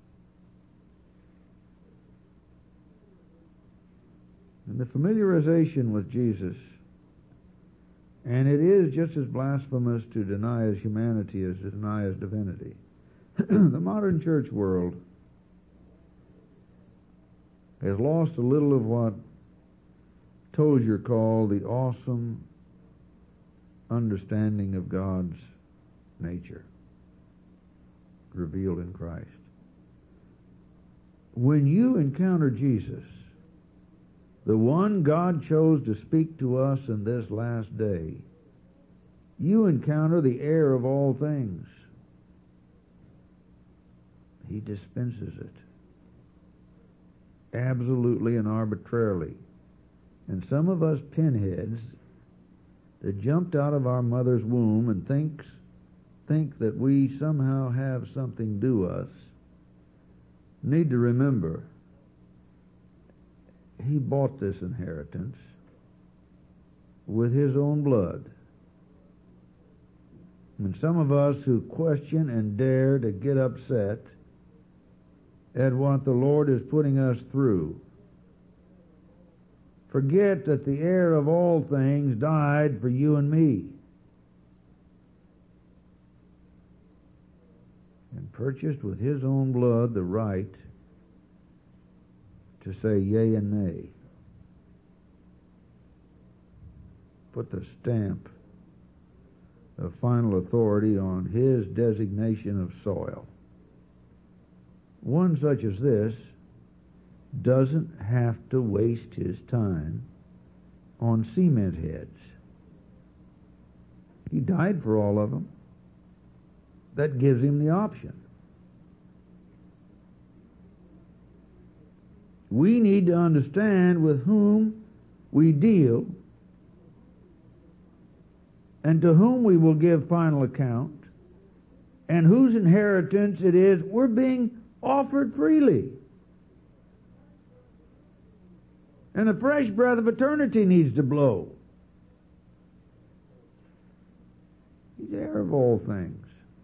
And the familiarization with Jesus, and it is just as blasphemous to deny his humanity as to deny his divinity. The modern church world has lost a little of what Tozier called the awesome understanding of God's nature revealed in Christ. When you encounter Jesus, the one God chose to speak to us in this last day, you encounter the heir of all things. He dispenses it absolutely and arbitrarily. And some of us pinheads that jumped out of our mother's womb and thinks think that we somehow have something due us need to remember he bought this inheritance with his own blood. And some of us who question and dare to get upset at what the Lord is putting us through forget that the heir of all things died for you and me and purchased with his own blood the right to say yea and nay. Put the stamp of final authority on his designation of soil. One such as this doesn't have to waste his time on cement heads. He died for all of them. That gives him the option. We need to understand with whom we deal and to whom we will give final account and whose inheritance it is we're being offered freely. And a fresh breath of eternity needs to blow. He's heir of all things.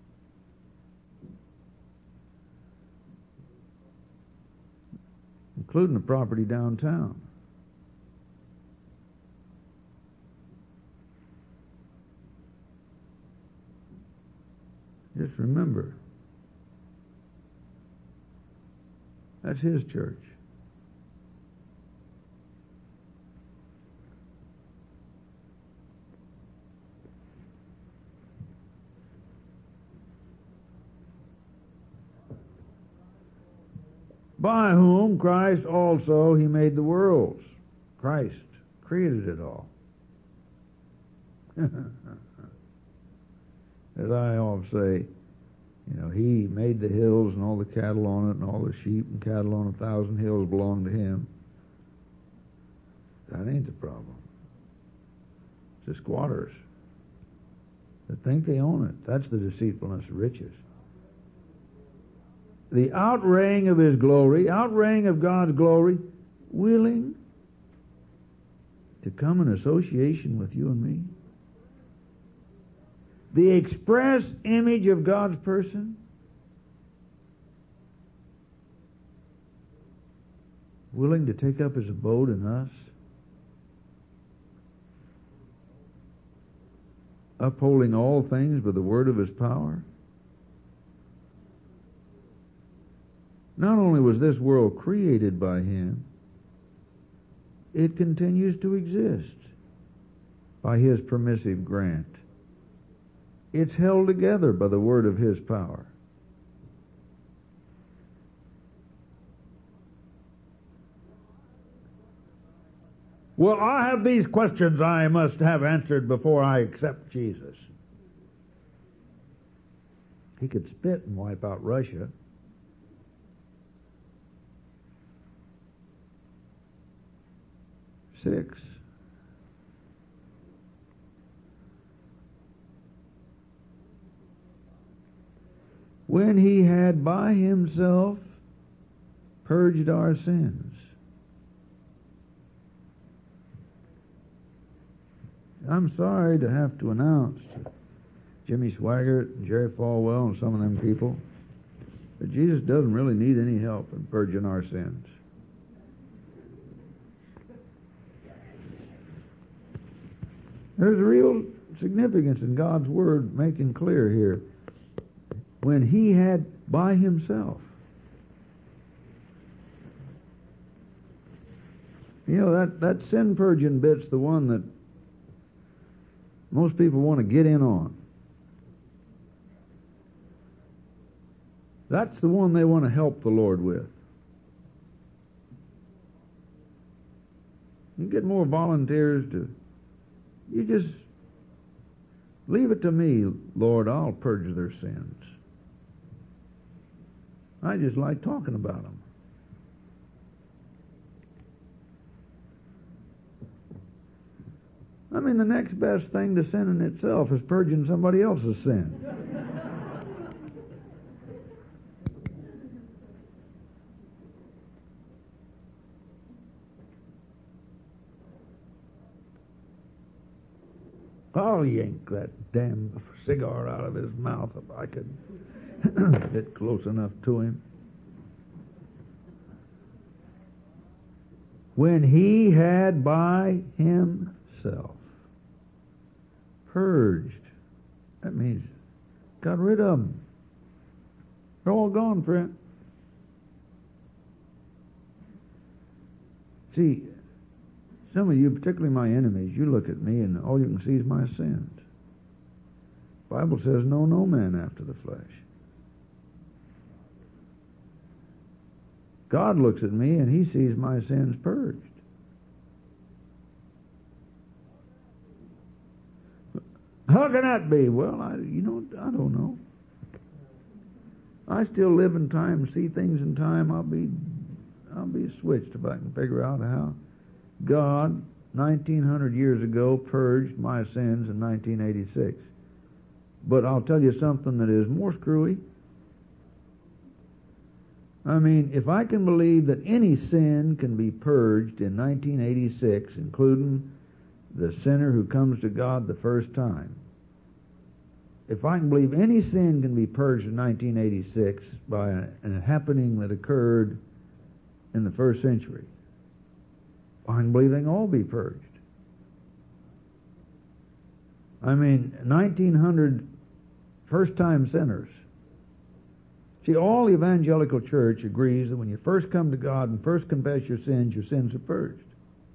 Including the property downtown. Just remember, That's His church. By whom Christ also He made the worlds. Christ created it all. As I often say, you know, He made the hills and all the cattle on it, and all the sheep and cattle on a thousand hills belong to Him. That ain't the problem. It's the squatters that think they own it. That's the deceitfulness of riches. The outraying of His glory, outraying of God's glory, willing to come in association with you and me. The express image of God's person, willing to take up His abode in us, upholding all things by the word of His power. Not only was this world created by Him, it continues to exist by His permissive grant. It's held together by the word of His power. Well, I have these questions I must have answered before I accept Jesus. He could spit and wipe out Russia. Six. When He had by Himself purged our sins. I'm sorry to have to announce to Jimmy Swaggart and Jerry Falwell and some of them people that Jesus doesn't really need any help in purging our sins. There's a real significance in God's Word making clear here. When He had by Himself. You know, that, that sin purging bit's the one that most people want to get in on. That's the one they want to help the Lord with. You get more volunteers to... You just leave it to me, Lord, I'll purge their sins. I just like talking about them. I mean, the next best thing to sin in itself is purging somebody else's sin. I'll yank that damn cigar out of his mouth if I could get close enough to him. When He had by Himself purged, that means got rid of them. They're all gone, friend. See, some of you, particularly my enemies, you look at me and all you can see is my sins. The Bible says, know no man after the flesh. God looks at me and He sees my sins purged. How can that be? Well, I, you know, I don't know. I still live in time, see things in time. I'll be, I'll be switched if I can figure out how God, nineteen hundred years ago, purged my sins in nineteen eighty-six. But I'll tell you something that is more screwy. I mean, if I can believe that any sin can be purged in nineteen eighty-six, including the sinner who comes to God the first time, if I can believe any sin can be purged in nineteen eighty-six by a, a happening that occurred in the first century, I can believe they can all be purged. I mean, nineteen hundred first-time sinners See, all the evangelical church agrees that when you first come to God and first confess your sins, your sins are purged.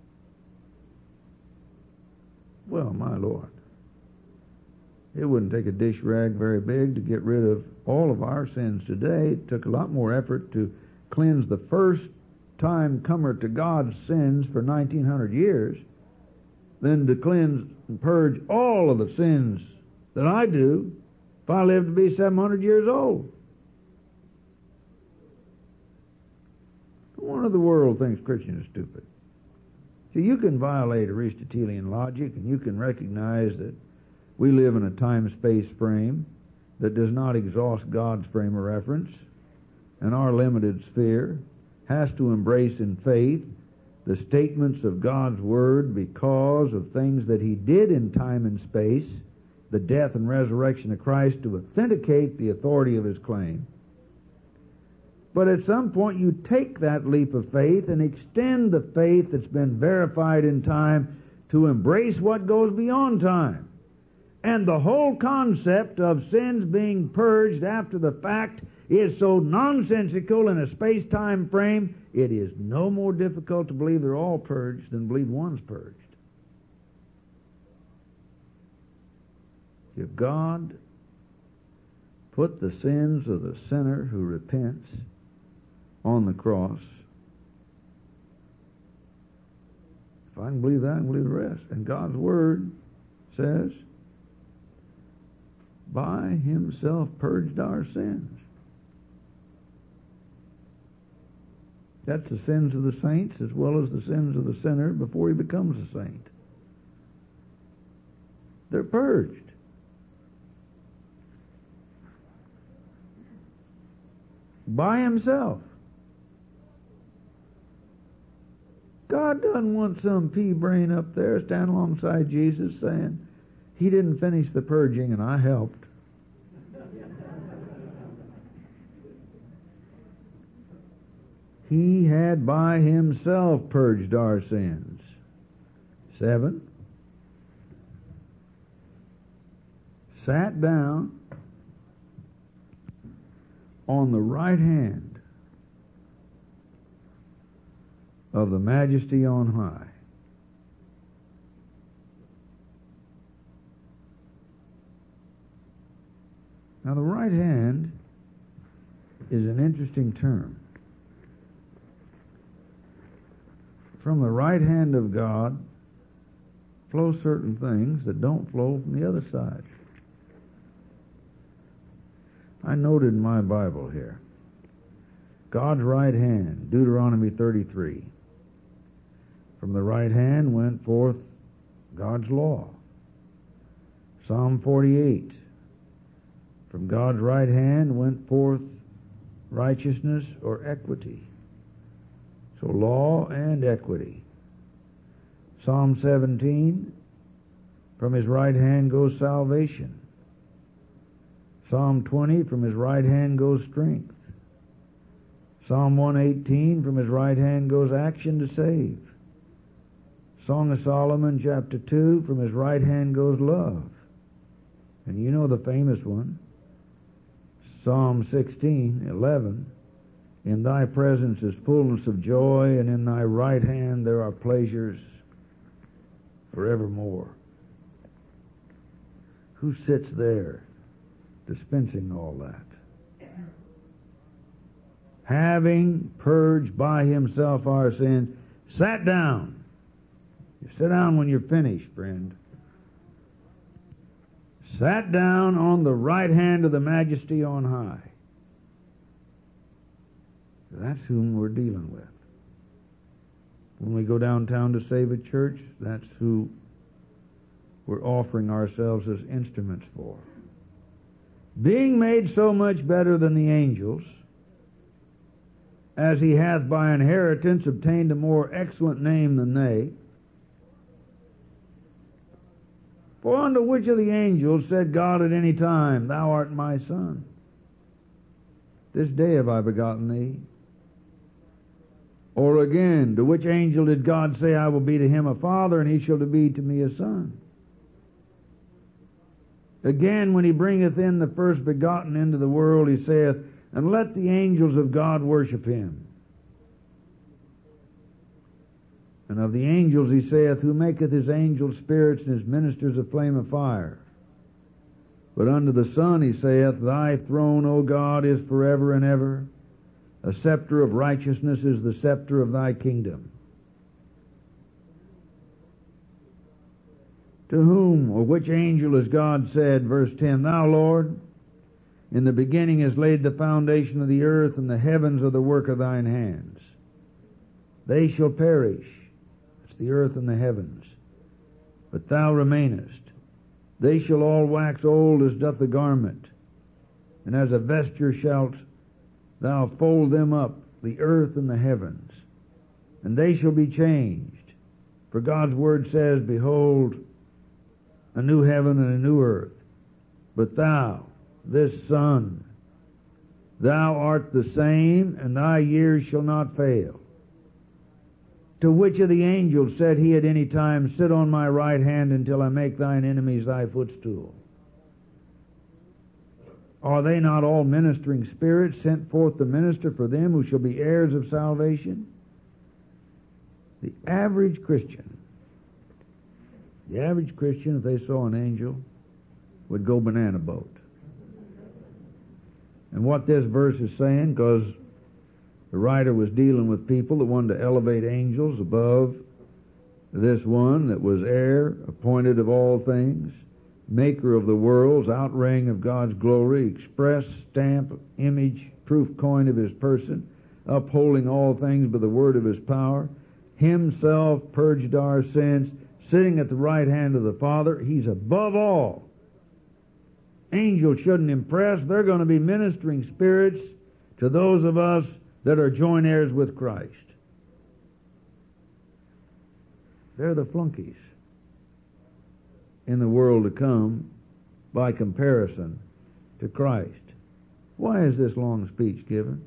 Well, my Lord, it wouldn't take a dish rag very big to get rid of all of our sins today. It took a lot more effort to cleanse the first time comer to God's sins for nineteen hundred years than to cleanse and purge all of the sins that I do if I live to be seven hundred years old. No wonder the world thinks Christians are stupid. See, you can violate Aristotelian logic, and you can recognize that we live in a time-space frame that does not exhaust God's frame of reference, and our limited sphere has to embrace in faith the statements of God's Word because of things that He did in time and space, the death and resurrection of Christ, to authenticate the authority of His claim. But at some point you take that leap of faith and extend the faith that's been verified in time to embrace what goes beyond time. And the whole concept of sins being purged after the fact is so nonsensical in a space-time frame, it is no more difficult to believe they're all purged than believe one's purged. If God put the sins of the sinner who repents on the cross, if I can believe that, I can believe the rest. And God's Word says, by Himself purged our sins. That's the sins of the saints as well as the sins of the sinner before he becomes a saint. They're purged. By Himself. God doesn't want some pea-brain up there standing alongside Jesus saying, He didn't finish the purging and I helped. He had by Himself purged our sins. Seven. Sat down on the right hand of the Majesty on high. Now the right hand is an interesting term. From the right hand of God flow certain things that don't flow from the other side. I noted in my Bible here, God's right hand, Deuteronomy thirty-three. From the right hand went forth God's law. Psalm forty-eight. From God's right hand went forth righteousness or equity. So law and equity. Psalm seventeen, from His right hand goes salvation. Psalm twenty, from His right hand goes strength. Psalm one eighteen, from His right hand goes action to save. Song of Solomon, chapter two, from His right hand goes love. And you know the famous one, Psalm sixteen, eleven, in Thy presence is fullness of joy, and in Thy right hand there are pleasures forevermore. Who sits there dispensing all that? Having purged by Himself our sins, sat down. You sit down when you're finished, friend. Sat down on the right hand of the Majesty on high. That's whom we're dealing with. When we go downtown to save a church, that's who we're offering ourselves as instruments for. Being made so much better than the angels, as He hath by inheritance obtained a more excellent name than they. For unto which of the angels said God at any time, Thou art my Son? This day have I begotten thee. Or again, to which angel did God say, I will be to him a father, and he shall be to me a son? Again, when He bringeth in the first begotten into the world, He saith, and let the angels of God worship him. And of the angels he saith, who maketh his angels spirits and his ministers a flame of fire. But unto the Son he saith, thy throne, O God, is forever and ever. A scepter of righteousness is the scepter of thy kingdom. To whom or which angel has God said, verse ten, Thou, Lord, in the beginning hast laid the foundation of the earth, and the heavens are the work of thine hands. They shall perish. It's the earth and the heavens. But thou remainest. They shall all wax old as doth the garment, and as a vesture shalt thou fold them up, the earth and the heavens, and they shall be changed. For God's word says, Behold, a new heaven and a new earth. But thou, this Son, thou art the same, and thy years shall not fail. To which of the angels said he at any time, Sit on my right hand until I make thine enemies thy footstool? Are they not all ministering spirits sent forth to minister for them who shall be heirs of salvation? The average Christian, the average Christian, if they saw an angel, would go banana boat. And what this verse is saying, because the writer was dealing with people that wanted to elevate angels above this one that was heir, appointed of all things, maker of the worlds, outraying of God's glory, express, stamp, image, proof coin of his person, upholding all things by the word of his power, himself purged our sins, sitting at the right hand of the Father. He's above all. Angels shouldn't impress. They're going to be ministering spirits to those of us that are joint heirs with Christ. They're the flunkies in the world to come by comparison to Christ. Why is this long speech given?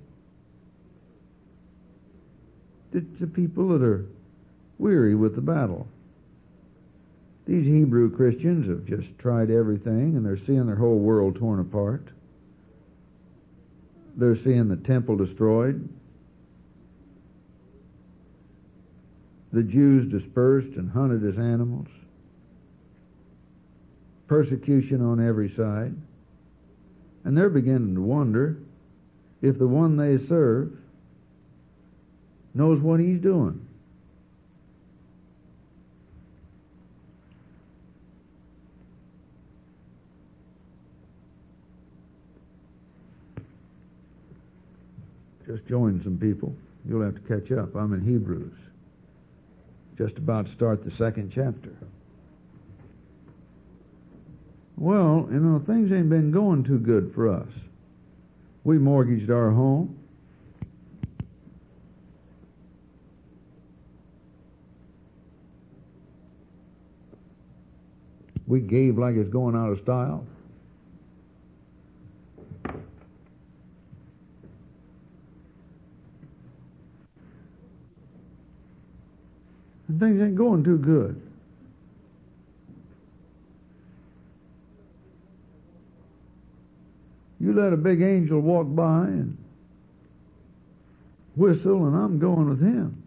It's the people that are weary with the battle. These Hebrew Christians have just tried everything, and they're seeing their whole world torn apart. They're seeing the temple destroyed, the Jews dispersed and hunted as animals, persecution on every side, and they're beginning to wonder if the one they serve knows what he's doing. Just joined some people. You'll have to catch up. I'm in Hebrews. Just about to start the second chapter. Well, you know, things ain't been going too good for us. We mortgaged our home. We gave like it's going out of style. And things ain't going too good. You let a big angel walk by and whistle, and I'm going with him.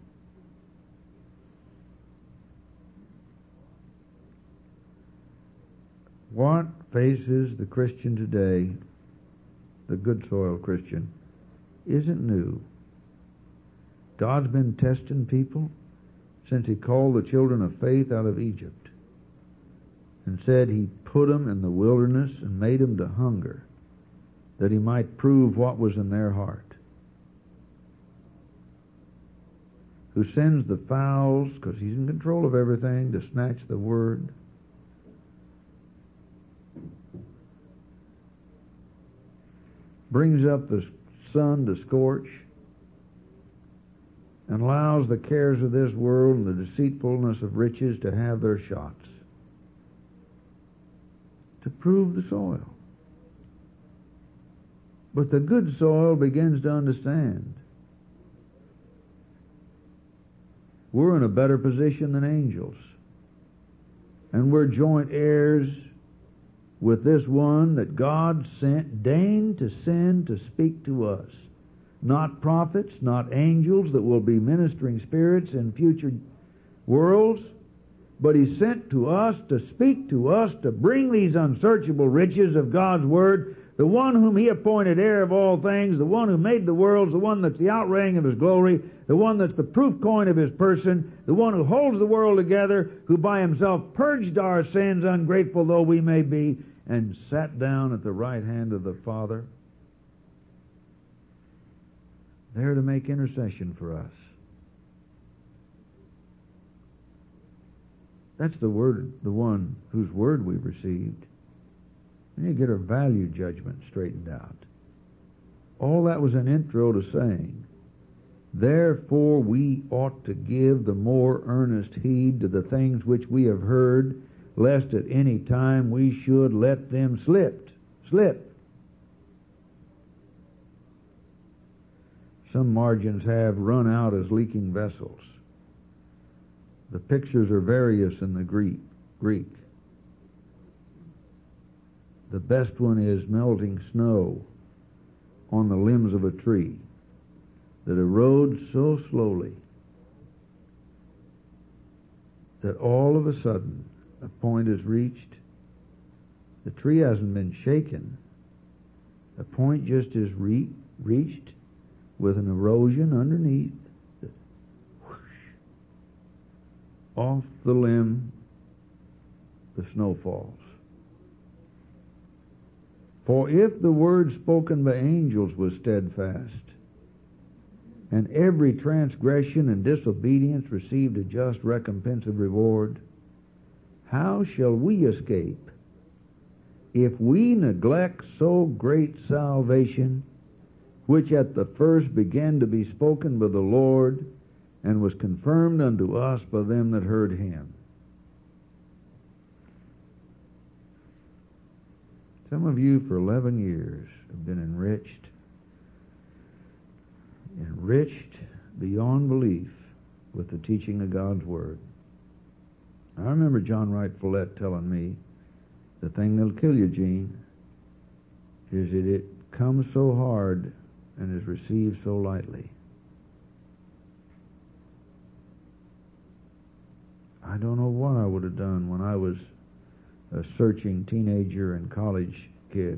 What faces the Christian today, the good soil Christian, isn't new. God's been testing people since he called the children of faith out of Egypt and said he put them in the wilderness and made them to hunger, that he might prove what was in their heart. Who sends the fowls, because he's in control of everything, to snatch the word. Brings up the sun to scorch, and allows the cares of this world and the deceitfulness of riches to have their shots, to prove the soil. But the good soil begins to understand we're in a better position than angels, and we're joint heirs with this one that God sent, deigned to send to speak to us. Not prophets, not angels that will be ministering spirits in future worlds, but He sent to us to speak to us, to bring these unsearchable riches of God's Word, the one whom He appointed heir of all things, the one who made the worlds, the one that's the outraying of His glory, the one that's the proof coin of His person, the one who holds the world together, who by Himself purged our sins, ungrateful though we may be, and sat down at the right hand of the Father, there to make intercession for us. That's the word, the one whose word we've received. We need to get our value judgment straightened out. All that was an intro to saying, therefore we ought to give the more earnest heed to the things which we have heard, lest at any time we should let them slip. Slip. Some margins have run out as leaking vessels. The pictures are various in the Greek. Greek. The best one is melting snow on the limbs of a tree that erodes so slowly that all of a sudden a point is reached. The tree hasn't been shaken. A point just is re- reached with an erosion underneath. Whoosh, off the limb, the snow falls. For if the word spoken by angels was steadfast, and every transgression and disobedience received a just recompense of reward, how shall we escape if we neglect so great salvation, which at the first began to be spoken by the Lord, and was confirmed unto us by them that heard Him? Some of you for eleven years have been enriched, enriched beyond belief with the teaching of God's Word. I remember John Wright Follett telling me, the thing that'll kill you, Gene, is that it comes so hard and is received so lightly. I don't know what I would have done when I was a searching teenager and college kid,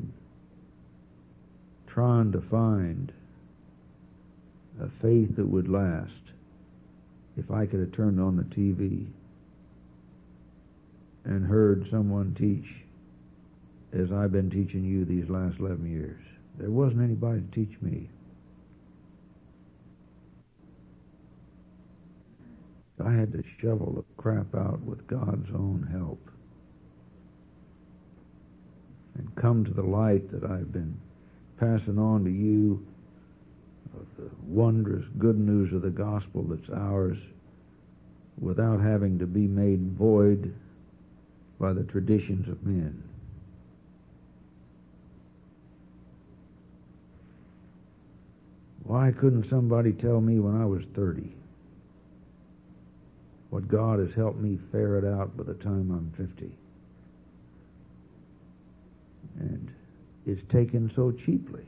trying to find a faith that would last, if I could have turned on the T V and heard someone teach as I've been teaching you these last eleven years. There wasn't anybody to teach me. I had to shovel the crap out with God's own help and come to the light that I've been passing on to you of the wondrous good news of the gospel that's ours, without having to be made void by the traditions of men. Why couldn't somebody tell me when I was thirty what God has helped me ferret out by the time I'm fifty? And it's taken so cheaply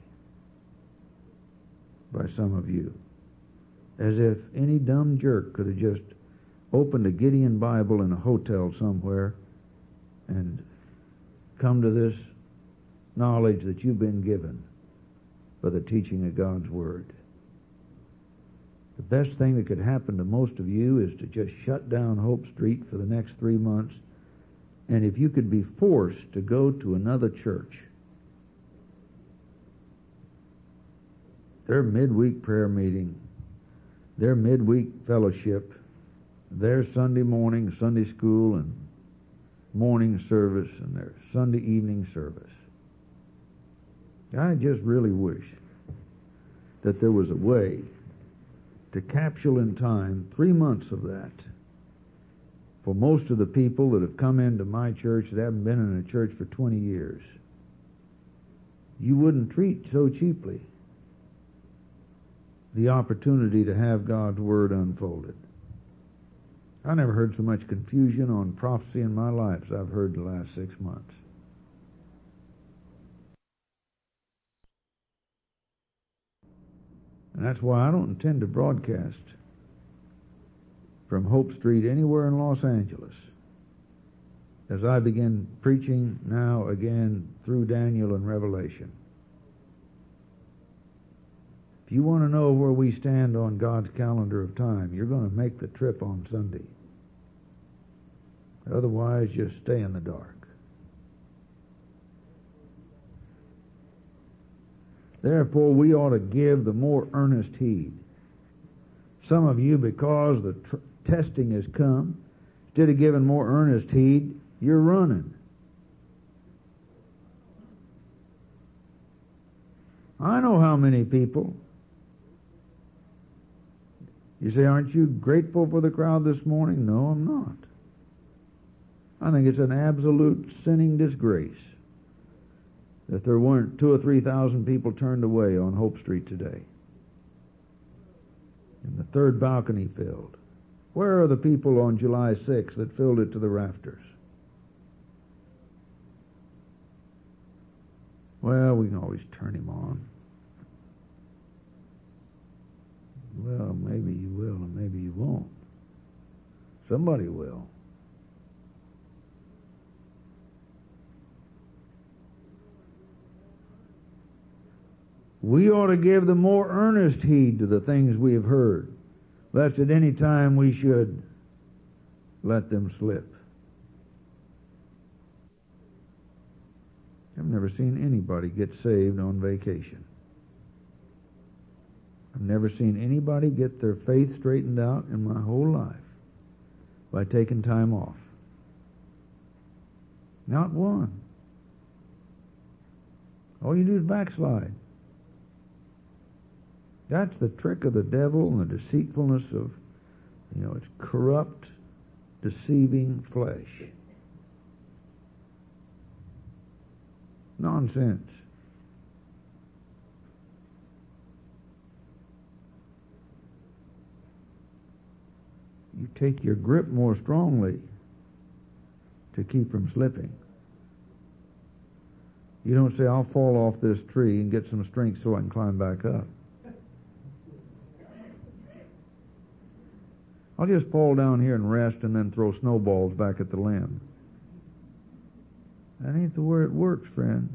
by some of you, as if any dumb jerk could have just opened a Gideon Bible in a hotel somewhere and come to this knowledge that you've been given by the teaching of God's Word. The best thing that could happen to most of you is to just shut down Hope Street for the next three months, and if you could be forced to go to another church, their midweek prayer meeting, their midweek fellowship, their Sunday morning, Sunday school, and morning service, and their Sunday evening service. I just really wish that there was a way to capsule in time three months of that for most of the people that have come into my church that haven't been in a church for twenty years. You wouldn't treat so cheaply the opportunity to have God's Word unfolded. I never heard so much confusion on prophecy in my life as I've heard the last six months. And that's why I don't intend to broadcast from Hope Street anywhere in Los Angeles as I begin preaching now again through Daniel and Revelation. If you want to know where we stand on God's calendar of time, you're going to make the trip on Sunday. Otherwise, just stay in the dark. Therefore, we ought to give the more earnest heed. Some of you, because the tr- testing has come, instead of giving more earnest heed, you're running. I know how many people. You say, aren't you grateful for the crowd this morning? No, I'm not. I think it's an absolute sinning disgrace that there weren't two or three thousand people turned away on Hope Street today. And the third balcony filled. Where are the people on July sixth that filled it to the rafters? Well, we can always turn him on. Well, maybe you will and maybe you won't. Somebody will. We ought to give the more earnest heed to the things we have heard, lest at any time we should let them slip. I've never seen anybody get saved on vacation. I've never seen anybody get their faith straightened out in my whole life by taking time off. Not one. All you do is backslide. That's the trick of the devil and the deceitfulness of, you know, it's corrupt, deceiving flesh. Nonsense. You take your grip more strongly to keep from slipping. You don't say, I'll fall off this tree and get some strength so I can climb back up. I'll just fall down here and rest and then throw snowballs back at the limb. That ain't the way it works, friend.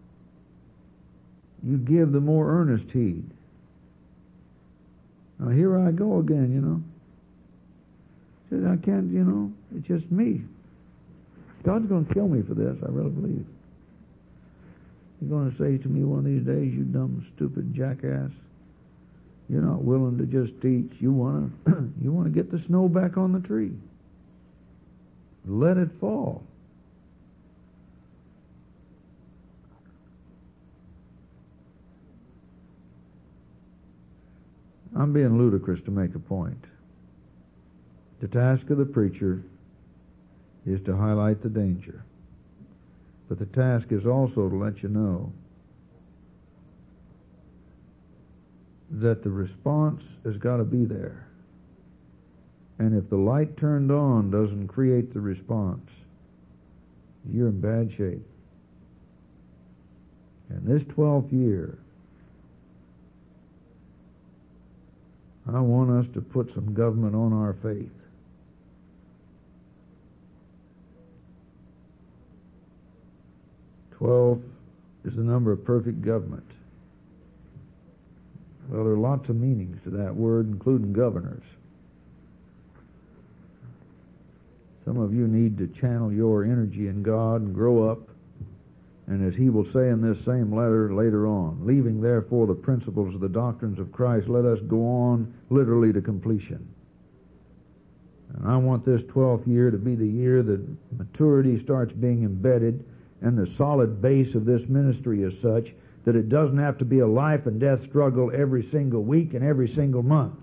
You give the more earnest heed. Now here I go again, you know. Says I can't, you know, it's just me. God's going to kill me for this, I really believe. He's going to say to me one of these days, you dumb, stupid jackass. You're not willing to just teach. You want to you want to get the snow back on the tree. Let it fall. I'm being ludicrous to make a point. The task of the preacher is to highlight the danger. But the task is also to let you know that the response has got to be there. And if the light turned on doesn't create the response, you're in bad shape. And this twelfth year, I want us to put some government on our faith. Twelve is the number of perfect government. Well, there are lots of meanings to that word, including governors. Some of you need to channel your energy in God and grow up. And as he will say in this same letter later on, leaving therefore the principles of the doctrines of Christ, let us go on literally to completion. And I want this twelfth year to be the year that maturity starts being embedded, and the solid base of this ministry is such that it doesn't have to be a life and death struggle every single week and every single month.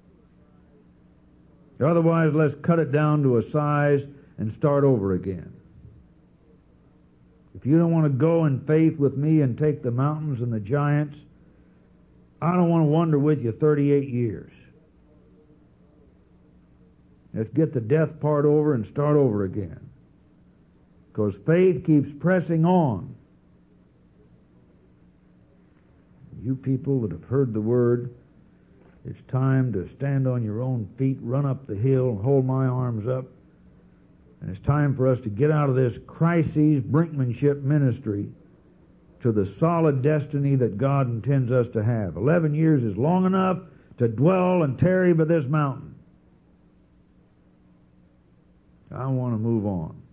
Otherwise, let's cut it down to a size and start over again. If you don't want to go in faith with me and take the mountains and the giants, I don't want to wander with you thirty-eight years. Let's get the death part over and start over again. Because faith keeps pressing on. You people that have heard the word It's time to stand on your own feet, run up the hill, and hold my arms up. And it's time for us to get out of this crises brinkmanship ministry to the solid destiny that God intends us to have. Eleven years is long enough to dwell and tarry by this mountain. I want to move on.